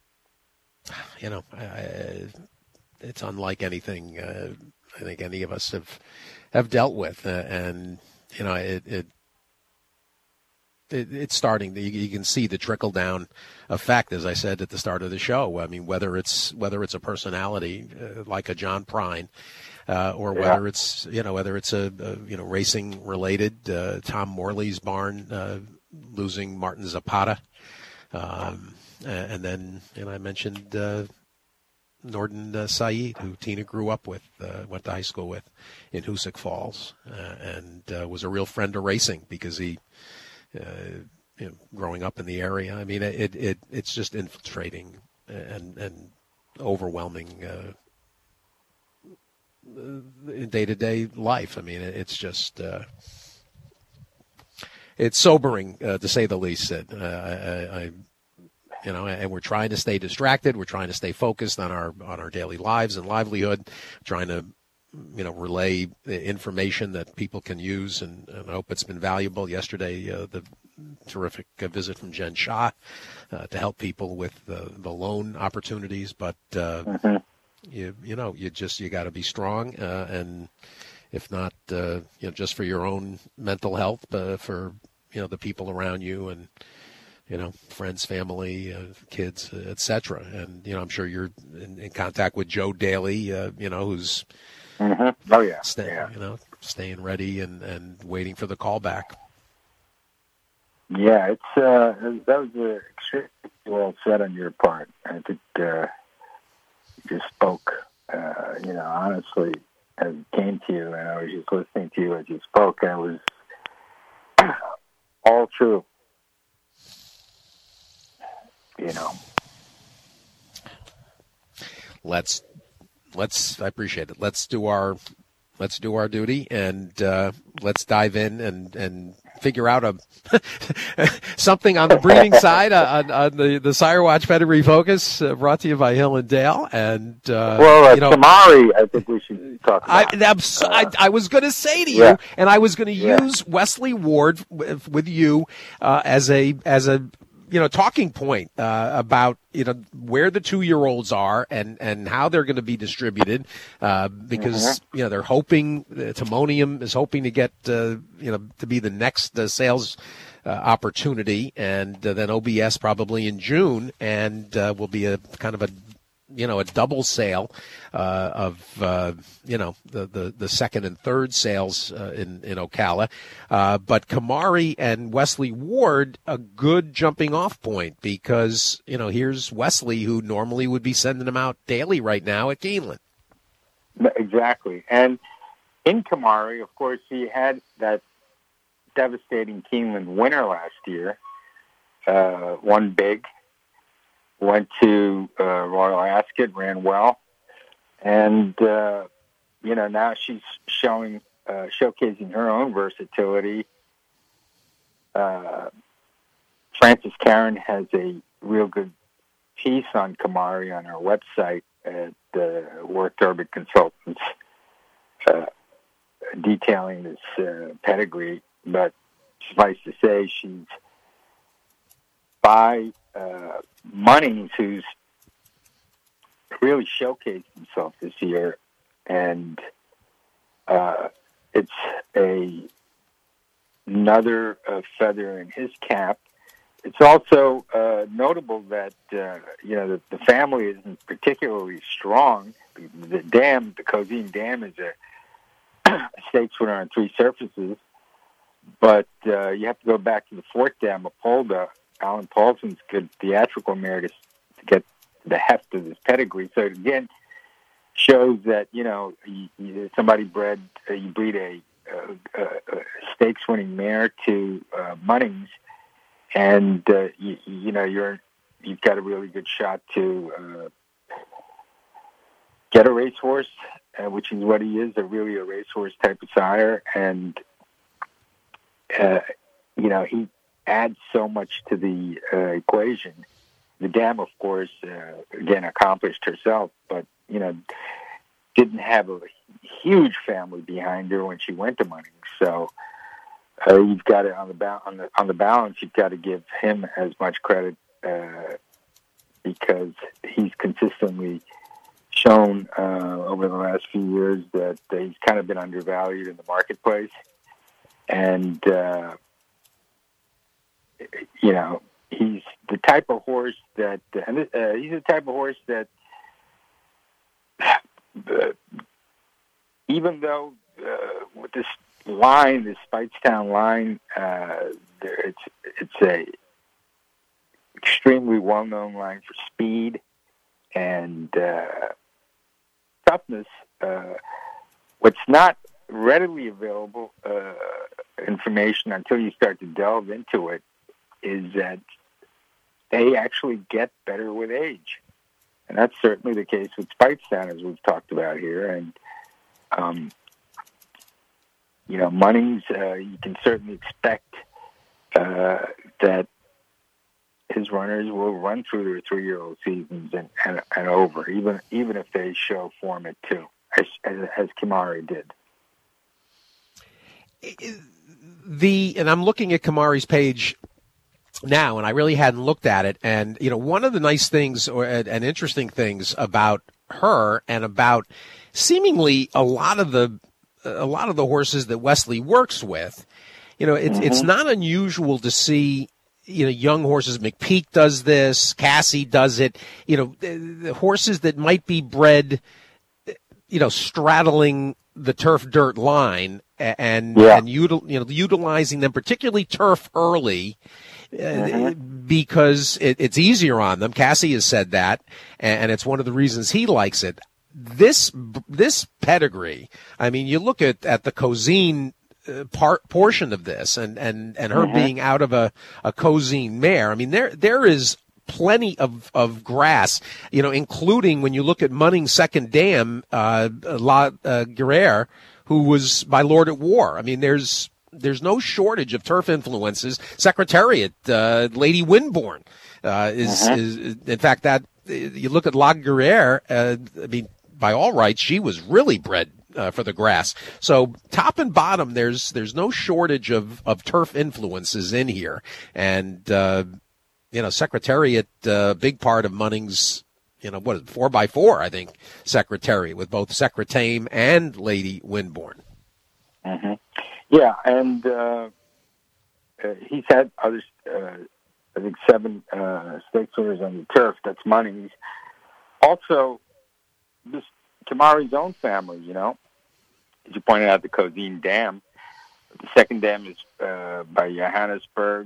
it's unlike anything I think any of us have dealt with, and it's starting. You can see the trickle down effect, as I said at the start of the show. I mean, whether it's a personality like a John Prine, or whether it's a racing related, Tom Morley's barn losing Martin Zapata, and then I mentioned Nordin Saeed, who Tina grew up with, went to high school with in Hoosick Falls, and was a real friend of racing because he. Growing up in the area, I mean, it's just infiltrating and overwhelming day-to-day life. I mean, it's just it's sobering to say the least. Sid, and we're trying to stay distracted. We're trying to stay focused on our daily lives and livelihood, trying to relay information that people can use, and I hope it's been valuable. Yesterday, the terrific visit from Jen Shah to help people with the loan opportunities, but you got to be strong, and if not, just for your own mental health, for the people around you and friends, family, kids, etc. And I'm sure you're in contact with Joe Daly, who's Oh yeah, staying ready and waiting for the call back. Yeah, it's that was extremely well said on your part. I think you just spoke, honestly, as it came to you, and I was just listening to you as you spoke, and it was all true. I appreciate it. Let's do our duty, and let's dive in and figure out something on the breeding side on the Sire Watch Pedigree Focus, brought to you by Hill and Dale. And Kamari, I think we should talk about. I was going to say to you, and I was going to use Wesley Ward with you as a talking point about where the 2-year-olds are and how they're going to be distributed, because they're hoping Timonium is hoping to get to be the next sales opportunity, and then OBS probably in June, and will be a kind of a double sale of the second and third sales in Ocala, but Kamari and Wesley Ward, a good jumping off point, because here's Wesley, who normally would be sending them out daily right now at Keeneland. Exactly, and in Kamari, of course, he had that devastating Keeneland winner last year, won big. Went to Royal Ascot, ran well, and now she's showcasing her own versatility. Frances Karen has a real good piece on Kamari on her website at Worth Orbit Consultants, detailing this pedigree. But suffice to say, she's by Munnings, who's really showcased himself this year, and it's another feather in his cap. It's also notable that the family isn't particularly strong. The Cozine Dam is a stakes winner on 3 surfaces, but you have to go back to the 4th dam, Apolda. Alan Paulson's good theatrical mare to get the heft of his pedigree. So again, shows that somebody you breed a stakes-winning mare to Munnings, and you've got a really good shot to get a racehorse, which is what he is, really a racehorse type of sire, and he adds so much to the equation. The dam, of course, again accomplished herself, but didn't have a huge family behind her when she went to Munnings. So you've got it on the balance. You've got to give him as much credit because he's consistently shown over the last few years that he's kind of been undervalued in the marketplace, and he's the type of horse that even though with this line, this Speightstown line, it's a extremely well-known line for speed and toughness. What's not readily available information until you start to delve into it is that they actually get better with age. And that's certainly the case with Speightstown, as we've talked about here. And, Munnings, you can certainly expect that his runners will run through their 3-year-old seasons and over, even if they show form at 2, as Kimari did. And I'm looking at Kimari's page now, and I really hadn't looked at it. And one of the nice things and interesting things about her and about seemingly a lot of the horses that Wesley works with, it's not unusual to see young horses. McPeak does this, Cassie does it. The horses that might be bred, straddling the turf dirt line and utilizing them, particularly turf early. Because it's easier on them. Cassie has said that, and it's one of the reasons he likes it. This pedigree, I mean, you look at the Cozine portion of this, and her being out of a Cozine mare. I mean, there is plenty of grass, including when you look at Munnings' second dam, La Guerre, who was by Lord at War. I mean, there's no shortage of turf influences. Secretariat, Lady Winborn, is in fact that you look at La Guerre. I mean, by all rights, she was really bred for the grass. So top and bottom, there's no shortage of turf influences in here, and Secretariat, big part of Munnings. 4x4, I think, Secretariat with both Secretame and Lady Winborn. Mm-hmm. Yeah, and he's had others, I think 7 stakes winners on the turf. That's Munnings. Also, this Kimari's own family, as you pointed out, the Cozine Dam. The second dam is by Johannesburg.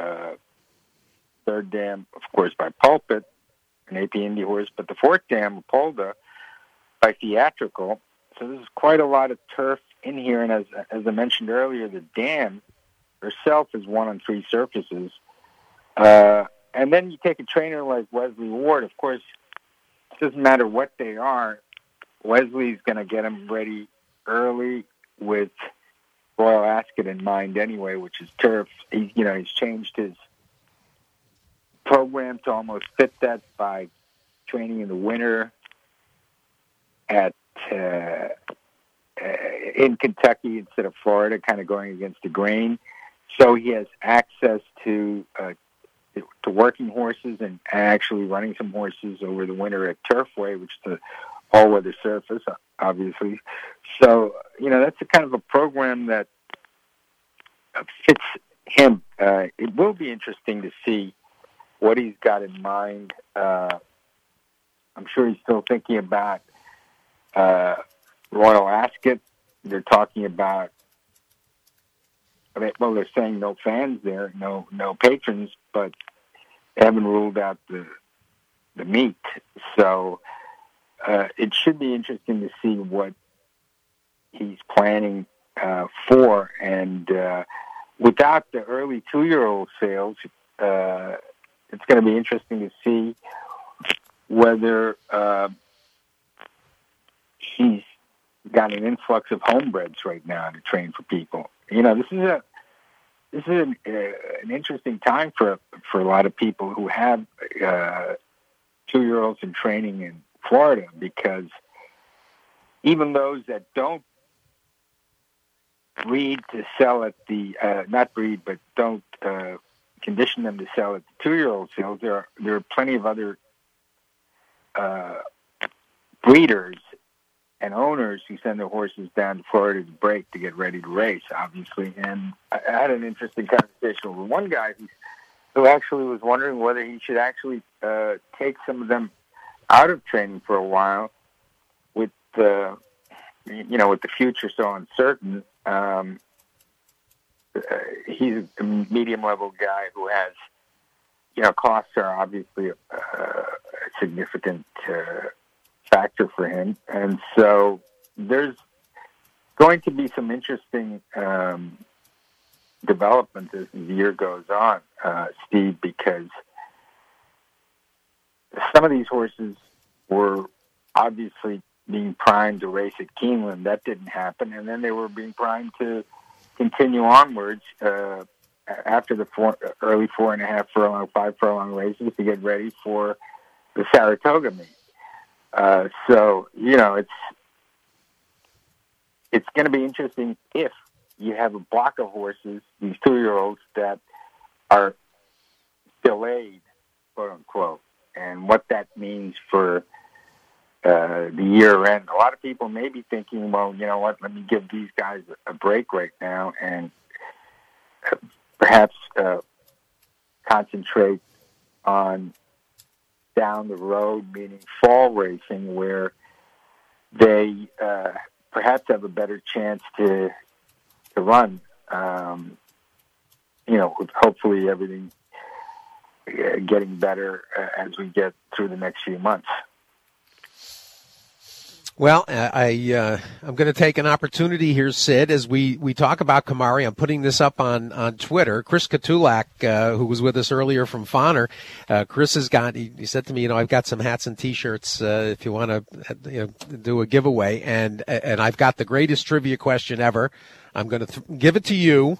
Third dam, of course, by Pulpit, an AP Indy horse. But the fourth dam, Apolda, by Theatrical. So there's quite a lot of turf in here, and as I mentioned earlier, the dam herself is 1 on 3 surfaces. And then you take a trainer like Wesley Ward. Of course, it doesn't matter what they are. Wesley's going to get them ready early with Royal Ascot in mind anyway, which is turf. He's changed his program to almost fit that by training in the winter at in Kentucky instead of Florida, kind of going against the grain. So he has access to working horses and actually running some horses over the winter at Turfway, which is the all-weather surface, obviously. So, that's a kind of a program that fits him. It will be interesting to see what he's got in mind. I'm sure he's still thinking about Royal Ascot. They're talking about, they're saying no fans there, no patrons, but they haven't ruled out the the meet. So it should be interesting to see what he's planning for. And without the early 2-year-old sales, it's going to be interesting to see whether he's got an influx of homebreds right now to train for people. You know, this is an interesting time for a lot of people who have 2-year-olds in training in Florida, because even those that don't breed to sell at the not breed, but don't condition them to sell at the 2-year-old sales, there are plenty of other breeders and owners who send their horses down to Florida to break to get ready to race, obviously. And I had an interesting conversation with one guy who actually was wondering whether he should actually take some of them out of training for a while with the future so uncertain. He's a medium-level guy who has, costs are obviously a significant factor for him. And so there's going to be some interesting development as the year goes on, Steve, because some of these horses were obviously being primed to race at Keeneland. That didn't happen. And then they were being primed to continue onwards after the early 4.5 furlong, 5 furlong races to get ready for the Saratoga meet. So, it's going to be interesting if you have a block of horses, these 2-year-olds that are delayed, quote unquote, and what that means for the year end. A lot of people may be thinking, well, you know what, let me give these guys a break right now and perhaps concentrate on down the road, meaning fall racing, where they perhaps have a better chance to run. With hopefully everything getting better as we get through the next few months. Well, I'm going to take an opportunity here, Sid, as we talk about Kamari. I'm putting this up on Twitter. Chris Katulak, who was with us earlier from Fonner, Chris has got, he said to me, I've got some hats and T-shirts if you want to do a giveaway. And I've got the greatest trivia question ever. I'm going to give it to you,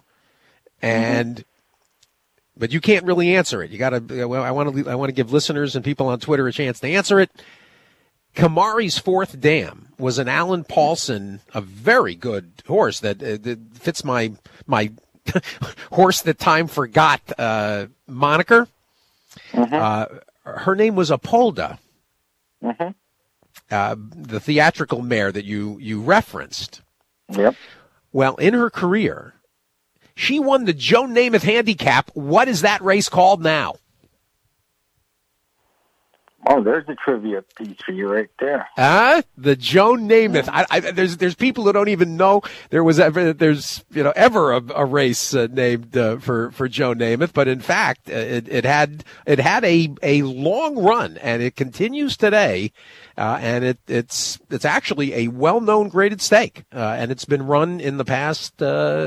but you can't really answer it. You got to. I want to give listeners and people on Twitter a chance to answer it. Kamari's Fourth Dam was an Alan Paulson, a very good horse that fits my horse that time forgot moniker. Her name was Apolda, the theatrical mare that you referenced. Yep. Well, in her career, she won the Joe Namath Handicap. What is that race called now? Oh, there's a trivia piece for you right there. The Joe Namath. There's people who don't even know there's ever a race named for Joe Namath, but in fact, it had a long run, and it continues today, and it's actually a well-known graded stake, and it's been run in the past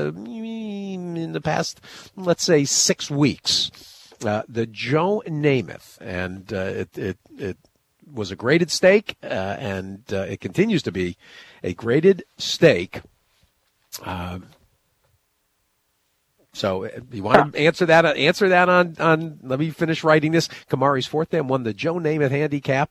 let's say 6 weeks. The Joe Namath, and it was a graded stake, and it continues to be a graded stake. So you want to answer that on, let me finish writing this. Kamari's Fourth Dam won the Joe Namath Handicap,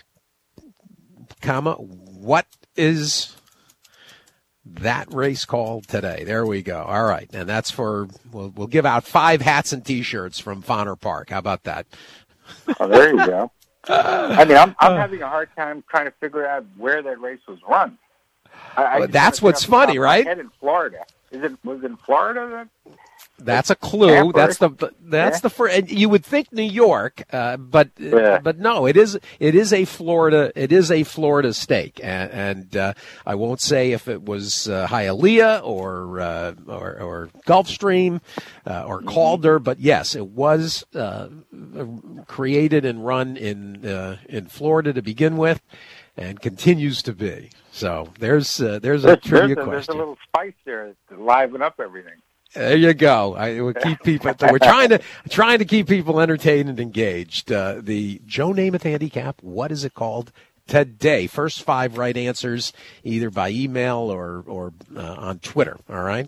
what is that race called today? There we go. All right. And that's for, we'll give out 5 hats and T-shirts from Fonner Park. How about that? Oh, there you go. I mean, I'm having a hard time trying to figure out where that race was run. That's what's funny, right? In Florida. Was it in Florida? That's a clue. Amherst. That's the first. And you would think New York, but no, it is a Florida stake, and I won't say if it was Hialeah or Gulfstream or Calder, but yes, it was created and run in Florida to begin with, and continues to be. So there's a trivia question. There's a little spice there to liven up everything. There you go. We'll keep people. We're trying to keep people entertained and engaged. The Joe Namath Handicap. What is it called today? First 5 right answers, either by email or on Twitter. All right.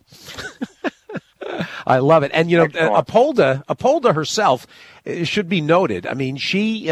I love it. And Apolda herself, it should be noted. I mean, she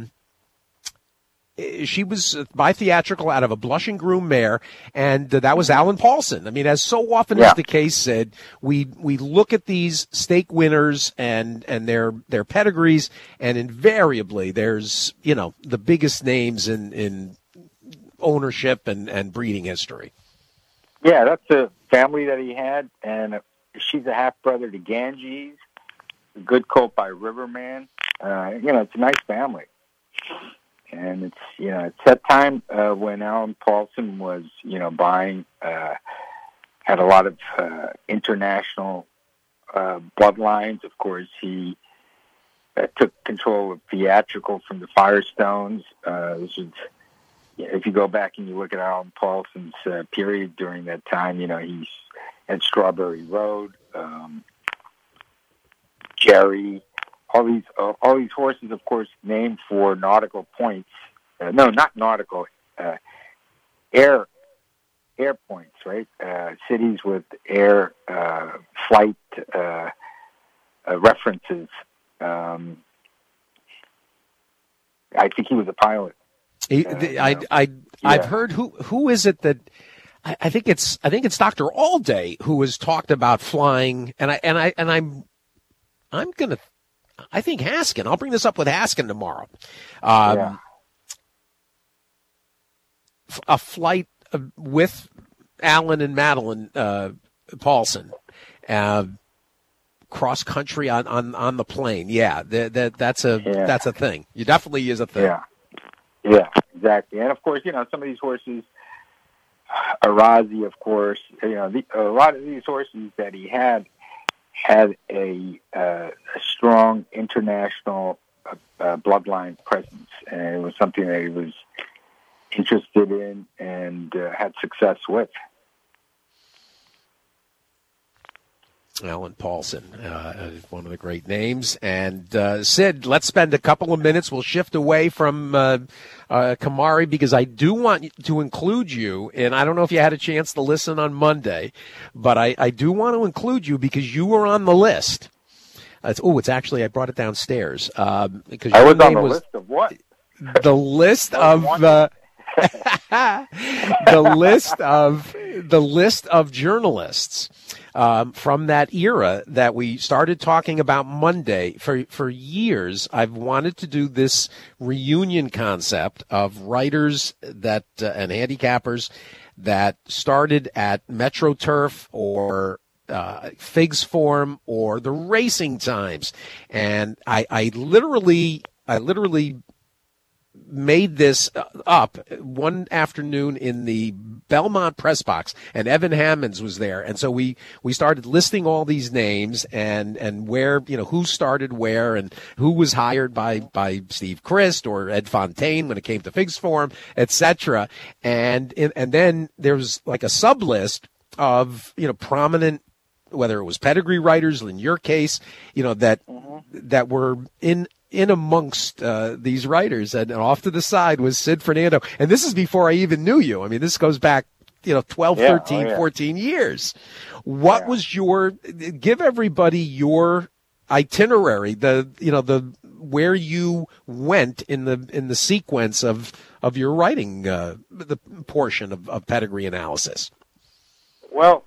was bi-theatrical out of a Blushing Groom mare, and that was Alan Paulson. I mean, as so often is the case, Sid, we look at these stake winners and their pedigrees, and invariably there's, the biggest names in ownership and breeding history. Yeah, that's a family that he had, and she's a half-brother to Ganges, a good colt by Riverman. It's a nice family. And it's that time when Alan Paulson was, buying, had a lot of international bloodlines. Of course, he took control of theatrical from the Firestones. If you go back and you look at Alan Paulson's period during that time, he's at Strawberry Road, Jerry. All these horses, of course, named for nautical points. No, not nautical. Air points, right? Cities with air flight references. I think he was a pilot. I've heard who is it that I think it's Dr. Allday who has talked about flying, and I'm gonna. I think Haskin. I'll bring this up with Haskin tomorrow. A flight with Alan and Madeline Paulson, cross country on the plane. Yeah, that's a thing. It definitely is a thing. Yeah, exactly. And of course, some of these horses, Arazi, of course, a lot of these horses that he had a strong international bloodline presence, and it was something that he was interested in and had success with. Alan Paulson, one of the great names. And Sid, let's spend a couple of minutes. We'll shift away from Kamari because I do want to include you, and I don't know if you had a chance to listen on Monday, but I do want to include you because you were on the list. It's actually, I brought it downstairs. Because I was on the list of what? The list of the list of journalists from that era that we started talking about Monday. For years, I've wanted to do this reunion concept of writers that and handicappers that started at MetroTurf or Figs Form or the Racing Times, and I literally made this up one afternoon in the Belmont press box, and Evan Hammonds was there. And so we started listing all these names and where, who started where and who was hired by Steve Christ or Ed Fontaine when it came to Figs Form, etc. And then there was like a sub list of, prominent, whether it was pedigree writers in your case, that were in amongst these writers, and off to the side was Sid Fernando. And this is before I even knew you. I mean, this goes back, 12, 13, 14 years. What was give everybody your itinerary, the where you went in the sequence of your writing, the portion of pedigree analysis? Well,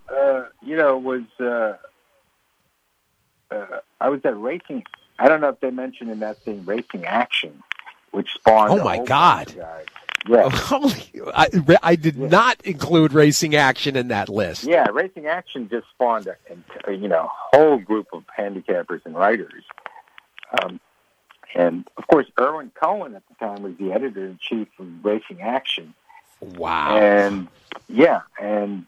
I was at Racing. I don't know if they mentioned in that thing Racing Action, which spawned. Oh my God! Yeah. I did not include Racing Action in that list. Yeah, Racing Action just spawned a whole group of handicappers and writers. And, of course, Irwin Cohen at the time was the editor-in-chief of Racing Action. Wow. And, yeah, and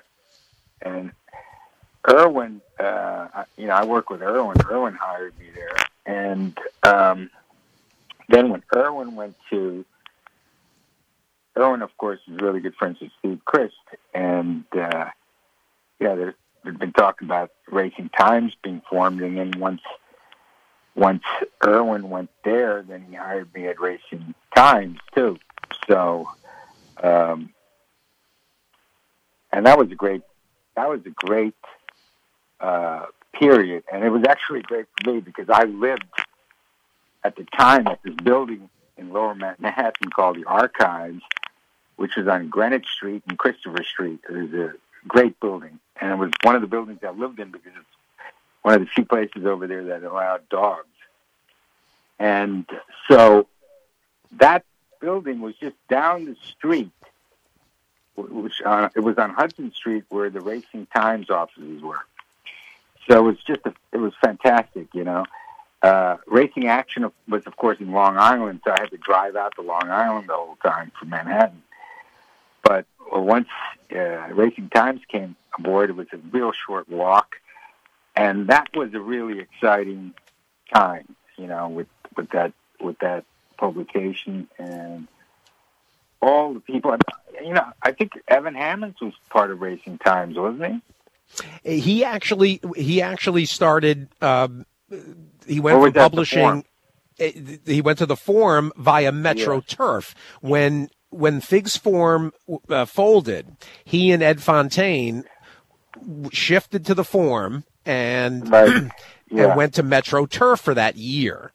Irwin, I work with Irwin. Irwin hired me there. And then when Irwin went to... Irwin, of course, is really good friends with Steve Christ. And, there's been talk about Racing Times being formed. And then once Irwin went there, then he hired me at Racing Times, too. So, and that was a great period. And it was actually great for me because I lived at the time at this building in Lower Manhattan called the Archives, which was on Greenwich Street and Christopher Street. It was a great building. And it was one of the buildings I lived in because it's one of the few places over there that allowed dogs. And so that building was just down the street, which it was on Hudson Street where the Racing Times offices were. So it was fantastic, Racing Action was, of course, in Long Island, so I had to drive out to Long Island the whole time from Manhattan. But once Racing Times came aboard, it was a real short walk, and that was a really exciting time, with that publication and all the people. I think Evan Hammonds was part of Racing Times, wasn't he? He actually started. He went from publishing. He went to the Forum via Metro Turf. When Fig's Forum folded, he and Ed Fontaine shifted to the Forum and went to Metro Turf for that year.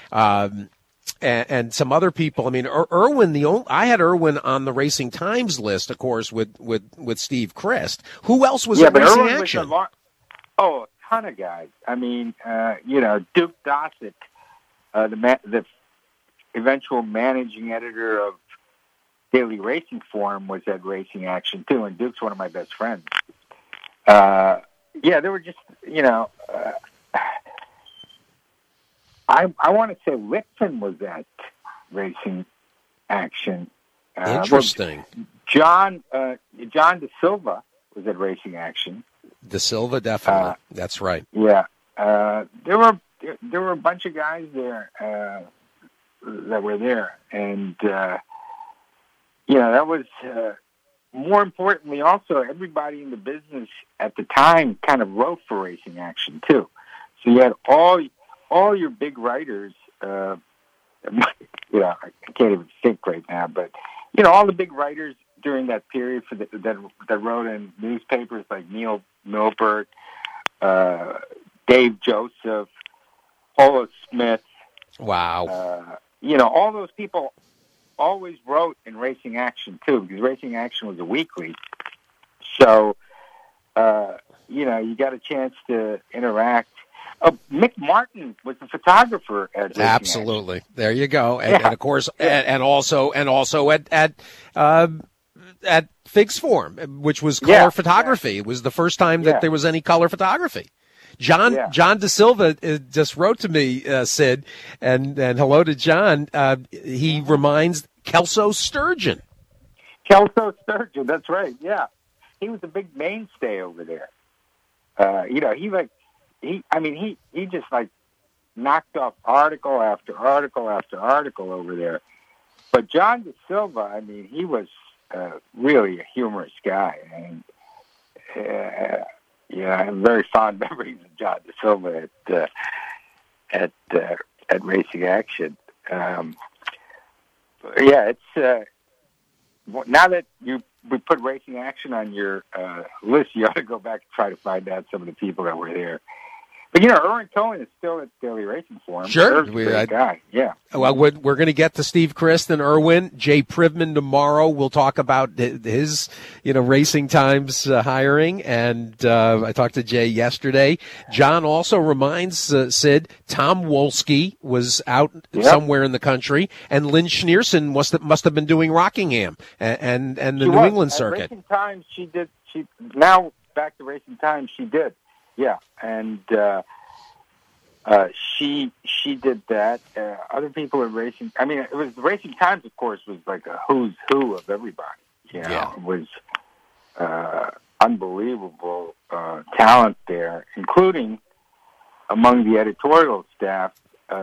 And some other people. I mean, Irwin. I had Irwin on the Racing Times list, of course, with Steve Christ. Who else was at Racing Action? A ton of guys. I mean, Duke Dossett, the eventual managing editor of Daily Racing Forum, was at Racing Action too, and Duke's one of my best friends. There were just, I want to say Lichtman was at Racing Action. Interesting. John De Silva was at Racing Action. De Silva, definitely. That's right. Yeah. There were a bunch of guys there that were there. And, that was, more importantly, also, everybody in the business at the time kind of wrote for Racing Action, too. So you had all your big writers, I can't even think right now, but, all the big writers during that period that wrote in newspapers like Neil Milbert, Dave Joseph, Paula Smith. Wow. All those people always wrote in Racing Action, too, because Racing Action was a weekly. So, you got a chance to interact. Mick Martin was the photographer at Racing Absolutely. Action. There you go. And of course, and also at Fig's Forum, which was color photography. It was the first time that there was any color photography. John De Silva just wrote to me, Sid, and hello to John. He reminds Kelso Sturgeon. Kelso Sturgeon, that's right. Yeah, he was a big mainstay over there. He just like knocked off article after article after article over there. But John De Silva, I mean, he was really a humorous guy, and I have very fond memories of John De Silva at Racing Action. It's now that we put Racing Action on your list, you ought to go back and try to find out some of the people that were there. But Erwin Cohen is still at Daily Racing Forum. Sure, Erwin's a great guy. Yeah. Well, we're going to get to Steve Christ and Irwin. Jay Privman tomorrow. We'll talk about his, Racing Times hiring. And I talked to Jay yesterday. John also reminds Sid, Tom Wolski was out somewhere in the country, and Lynn Schneerson must have been doing Rockingham and the New England circuit. Racing Times, she did. Now back to Racing Times, she did. Yeah, and she did that. Other people at Racing. I mean, it was Racing Times. Of course, was like a who's who of everybody. It was unbelievable talent there, including among the editorial staff.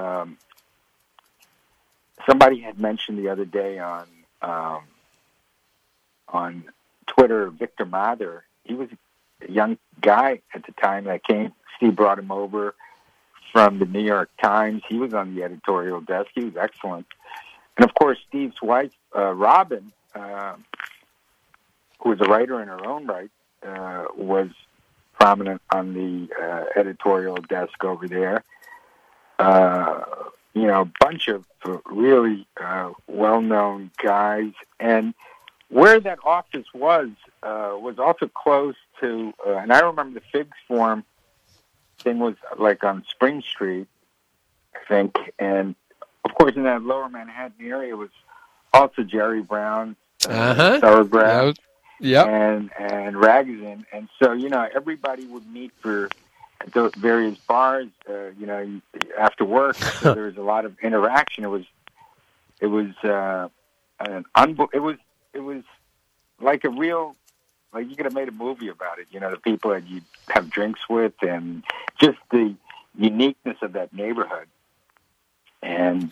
Somebody had mentioned the other day on Twitter, Victor Mather. He was a young guy at the time that came. Steve brought him over from the New York Times. He was on the editorial desk. He was excellent. And, of course, Steve's wife, Robin, who was a writer in her own right, was prominent on the editorial desk over there. A bunch of really well-known guys. And where that office was also close to, and I remember the Figs Forum thing was like on Spring Street, I think. And, of course, in that lower Manhattan area was also Jerry Brown, Thoroughbred, and Ragozin. And so, everybody would meet at those various bars, after work. So there was a lot of interaction. It was like a real, like you could have made a movie about it. The people that you have drinks with, and just the uniqueness of that neighborhood. And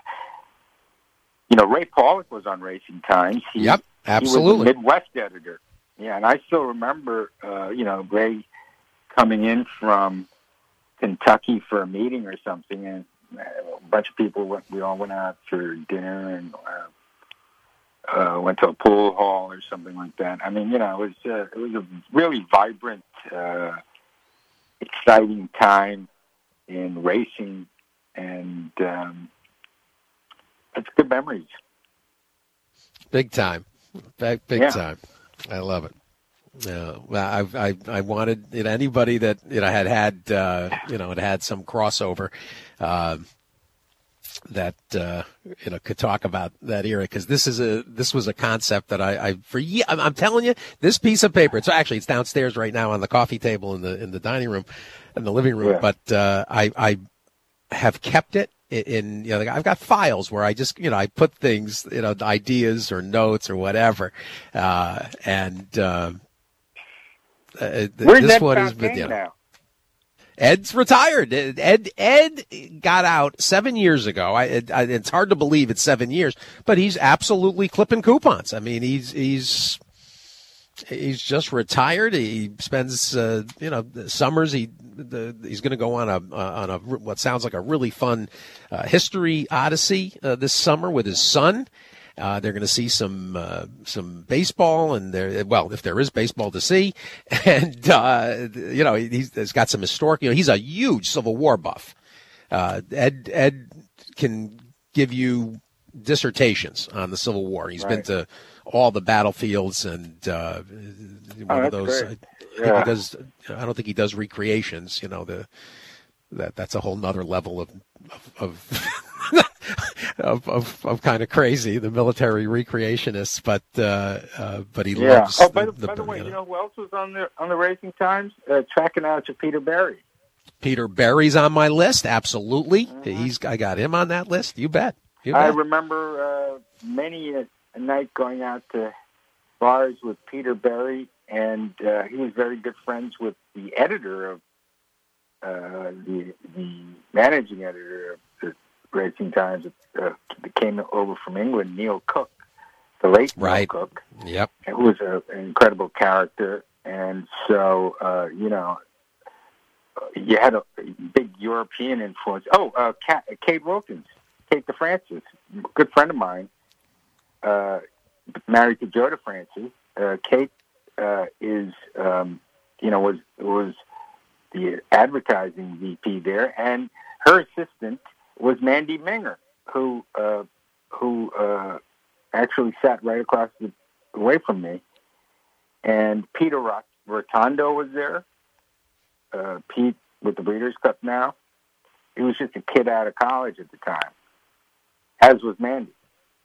Ray Pollock was on Racing Times. Absolutely. He was a Midwest editor. Yeah, and I still remember, Ray coming in from Kentucky for a meeting or something, and a bunch of people we all went out for dinner and went to a pool hall or something like that. I mean, it was a really vibrant, exciting time in racing, and it's good memories. Big time, big time. I love it. Well, I wanted anybody that had some crossover that could talk about that era, because this was a concept that I'm telling you, this piece of paper, it's downstairs right now on the coffee table in the dining room, in the living room, but I have kept it in I've got files where I just I put things, ideas or notes or whatever, Where's this Ed one Fountaine is now? Ed's retired. Ed got out 7 years ago. It's hard to believe it's 7 years, but he's absolutely clipping coupons. I mean, he's just retired. He spends summers. He's going to go on a what sounds like a really fun history odyssey this summer with his son. They're going to see some baseball, and if there is baseball to see, and he's got some historic. He's a huge Civil War buff. Ed can give you dissertations on the Civil War. He's been to all the battlefields, and one of those. I don't think he does recreations. That's a whole nother level of of kind of crazy, the military recreationists, but he loves. Oh, by the way, who else was on the Racing Times? Tracking out to Peter Berry. Peter Berry's on my list. Absolutely, I got him on that list. You bet. I remember many a night going out to bars with Peter Berry, and he was very good friends with the editor of the managing editor of the Racing Times that came over from England, Neil Cook, the late Neil Cook. Yep. Who was an incredible character. And so, you had a big European influence. Kate Wilkins, Kate DeFrancis, good friend of mine, married to Joe DeFrancis. Kate was the advertising VP there, and her assistant was Mandy Minger, who actually sat right across the way from me. And Peter Rotondo was there. Pete with the Breeders' Cup now. He was just a kid out of college at the time, as was Mandy.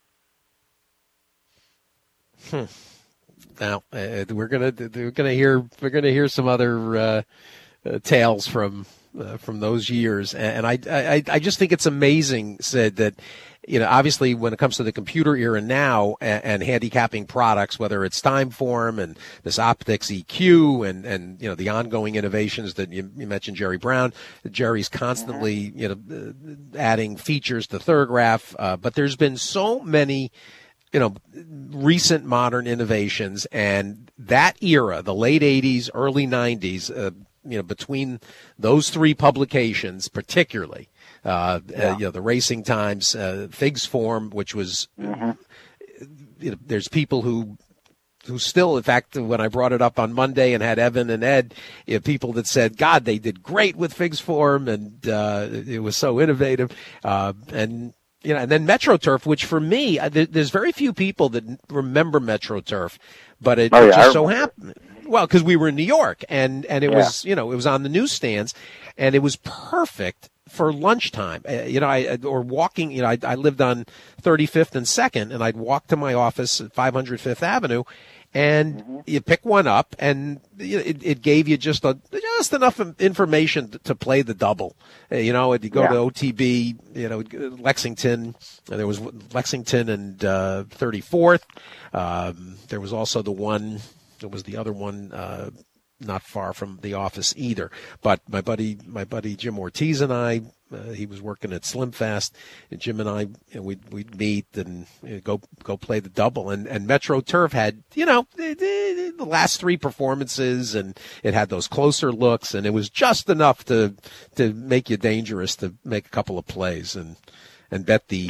Now we're gonna hear some other tales from those years, and I just think it's amazing, Sid, that obviously when it comes to the computer era now and handicapping products, whether it's Timeform and this Optics EQ and the ongoing innovations that you mentioned, Jerry Brown. Jerry's constantly adding features to Thurgraph, but there's been so many recent modern innovations, and that era, the late 80s, early 90s, between those three publications particularly, the Racing Times, Figs Form, which was, there's people who still, in fact, when I brought it up on Monday and had Evan and Ed, people that said, God, they did great with Figs Form, and it was so innovative. And then MetroTurf, which for me, there's very few people that remember MetroTurf, but it just so happened. Well, because we were in New York, and it was, it was on the newsstands, and it was perfect for lunchtime. Or walking. I lived on 35th and 2nd, and I'd walk to my office at 500 Fifth Avenue, and you pick one up, and it gave you just enough information to play the double. You go to OTB, Lexington. There was Lexington and 34th. There was also the one. There was the other one not far from the office either. But my buddy Jim Ortiz and I, he was working at SlimFast, and Jim and I, we'd meet and go play the double. And MetroTurf had, the last three performances, and it had those closer looks, and it was just enough to make you dangerous to make a couple of plays and bet the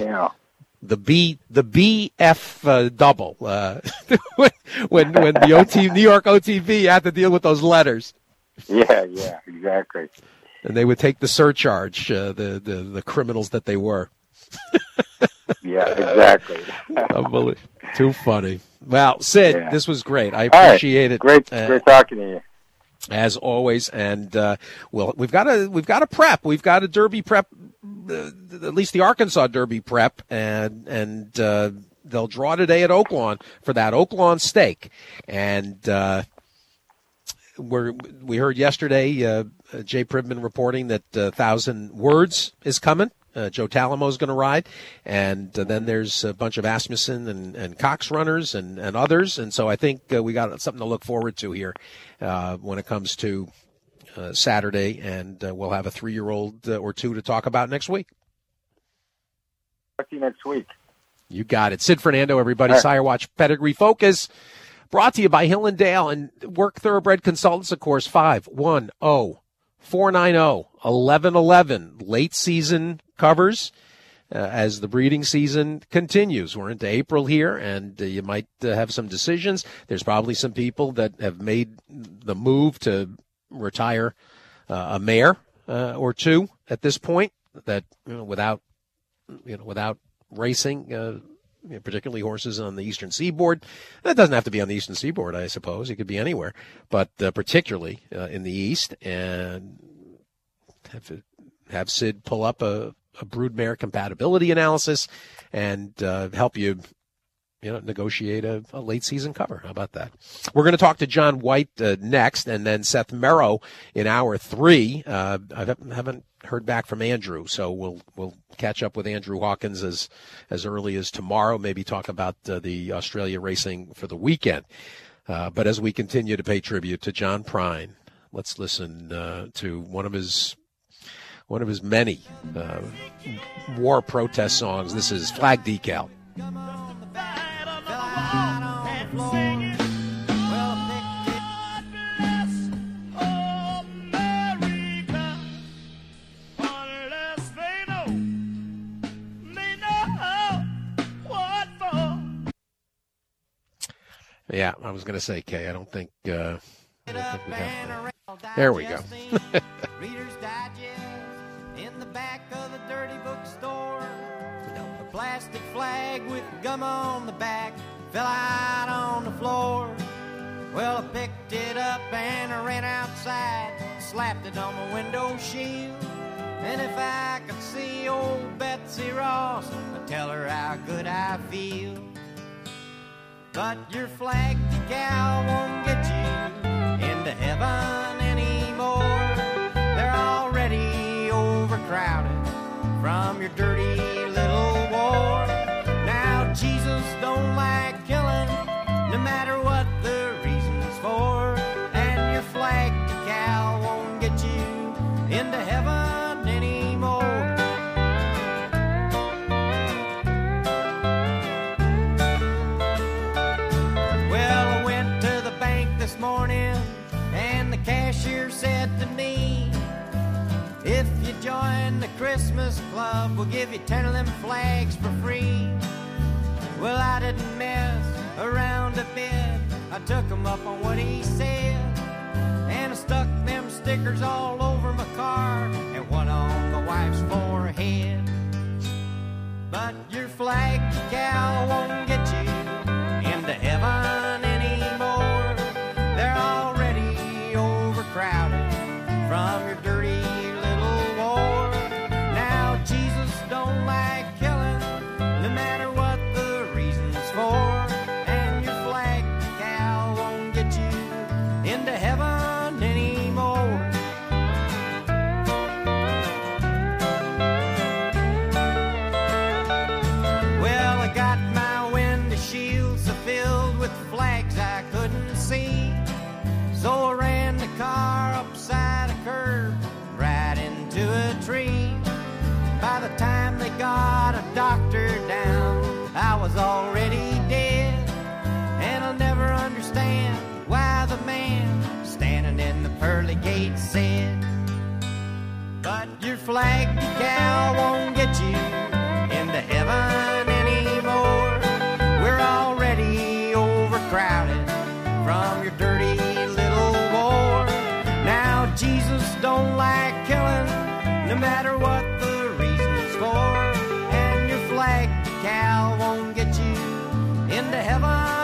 BF double when the New York OTV had to deal with those letters. Yeah, exactly. And they would take the surcharge, the criminals that they were. Yeah, exactly. Too funny. Well, Sid, this was great. I appreciate it. Great talking to you. As always, and we've got a prep. We've got a Derby prep, at least the Arkansas Derby prep, and they'll draw today at Oaklawn for that Oaklawn stake. And we heard yesterday Jay Pribman reporting that 1,000 Words is coming. Joe Talamo's going to ride, and then there's a bunch of Asmussen and Cox runners and others, and so I think we got something to look forward to here when it comes to Saturday, and we'll have a 3-year-old or two to talk about next week. Talk to you next week. You got it. Sid Fernando, everybody. Right. Sire Watch Pedigree Focus, brought to you by Hill & Dale and Work Thoroughbred Consultants, of course, 510-490-1111. Late season covers as the breeding season continues. We're into April here, and you might have some decisions. There's probably some people that have made the move to retire a mare or two at this point that without racing, particularly horses on the Eastern Seaboard. That doesn't have to be on the Eastern Seaboard, I suppose. It could be anywhere, but particularly in the East, and have Sid pull up a broodmare compatibility analysis and help you, negotiate a late season cover. How about that? We're going to talk to John White next, and then Seth Merrow in hour 3. I haven't heard back from Andrew, so we'll catch up with Andrew Hawkins as early as tomorrow. Maybe talk about the Australia racing for the weekend. But as we continue to pay tribute to John Prine, let's listen to one of his many war protest songs. This is Flag Decal. Yeah, I was going to say, Kay, I don't think we have There we go. Reader's Digest in the back of the dirty bookstore. A plastic flag with gum on the back fell out on the floor. Well, I picked it up and I ran outside, slapped it on my window shield. And if I could see old Betsy Ross, I'd tell her how good I feel. But your flag decal won't get you into heaven anymore. They're already overcrowded from your dirty little war. Now Jesus don't like killing, no matter what the reason's for. And your flag decal won't get you into heaven anymore. Well, I went to the bank this morning, and the cashier said to me, if you join the Christmas club, we'll give you 10 of them flags for free. Well, I didn't mess around a bit. I took him up on what he said, and I stuck them stickers all over my car and one on my wife's forehead. But your flag decal won't get you into heaven anymore. They're already overcrowded from your dirty little war. Now Jesus don't like killing, no matter what the reason's for. And your flag decal won't get you into heaven anymore. Well, I got my window shields so filled with flags I couldn't see, so I ran the car upside a curb right into a tree. By the time they got a doctor down, I was already dead. And I'll never understand why the man standing in the pearly gate said, but your flag decal won't get you into heaven anymore. We're already overcrowded from your dirty little war. Now Jesus don't like killing, no matter what the reason's for. And your flag decal won't get you into heaven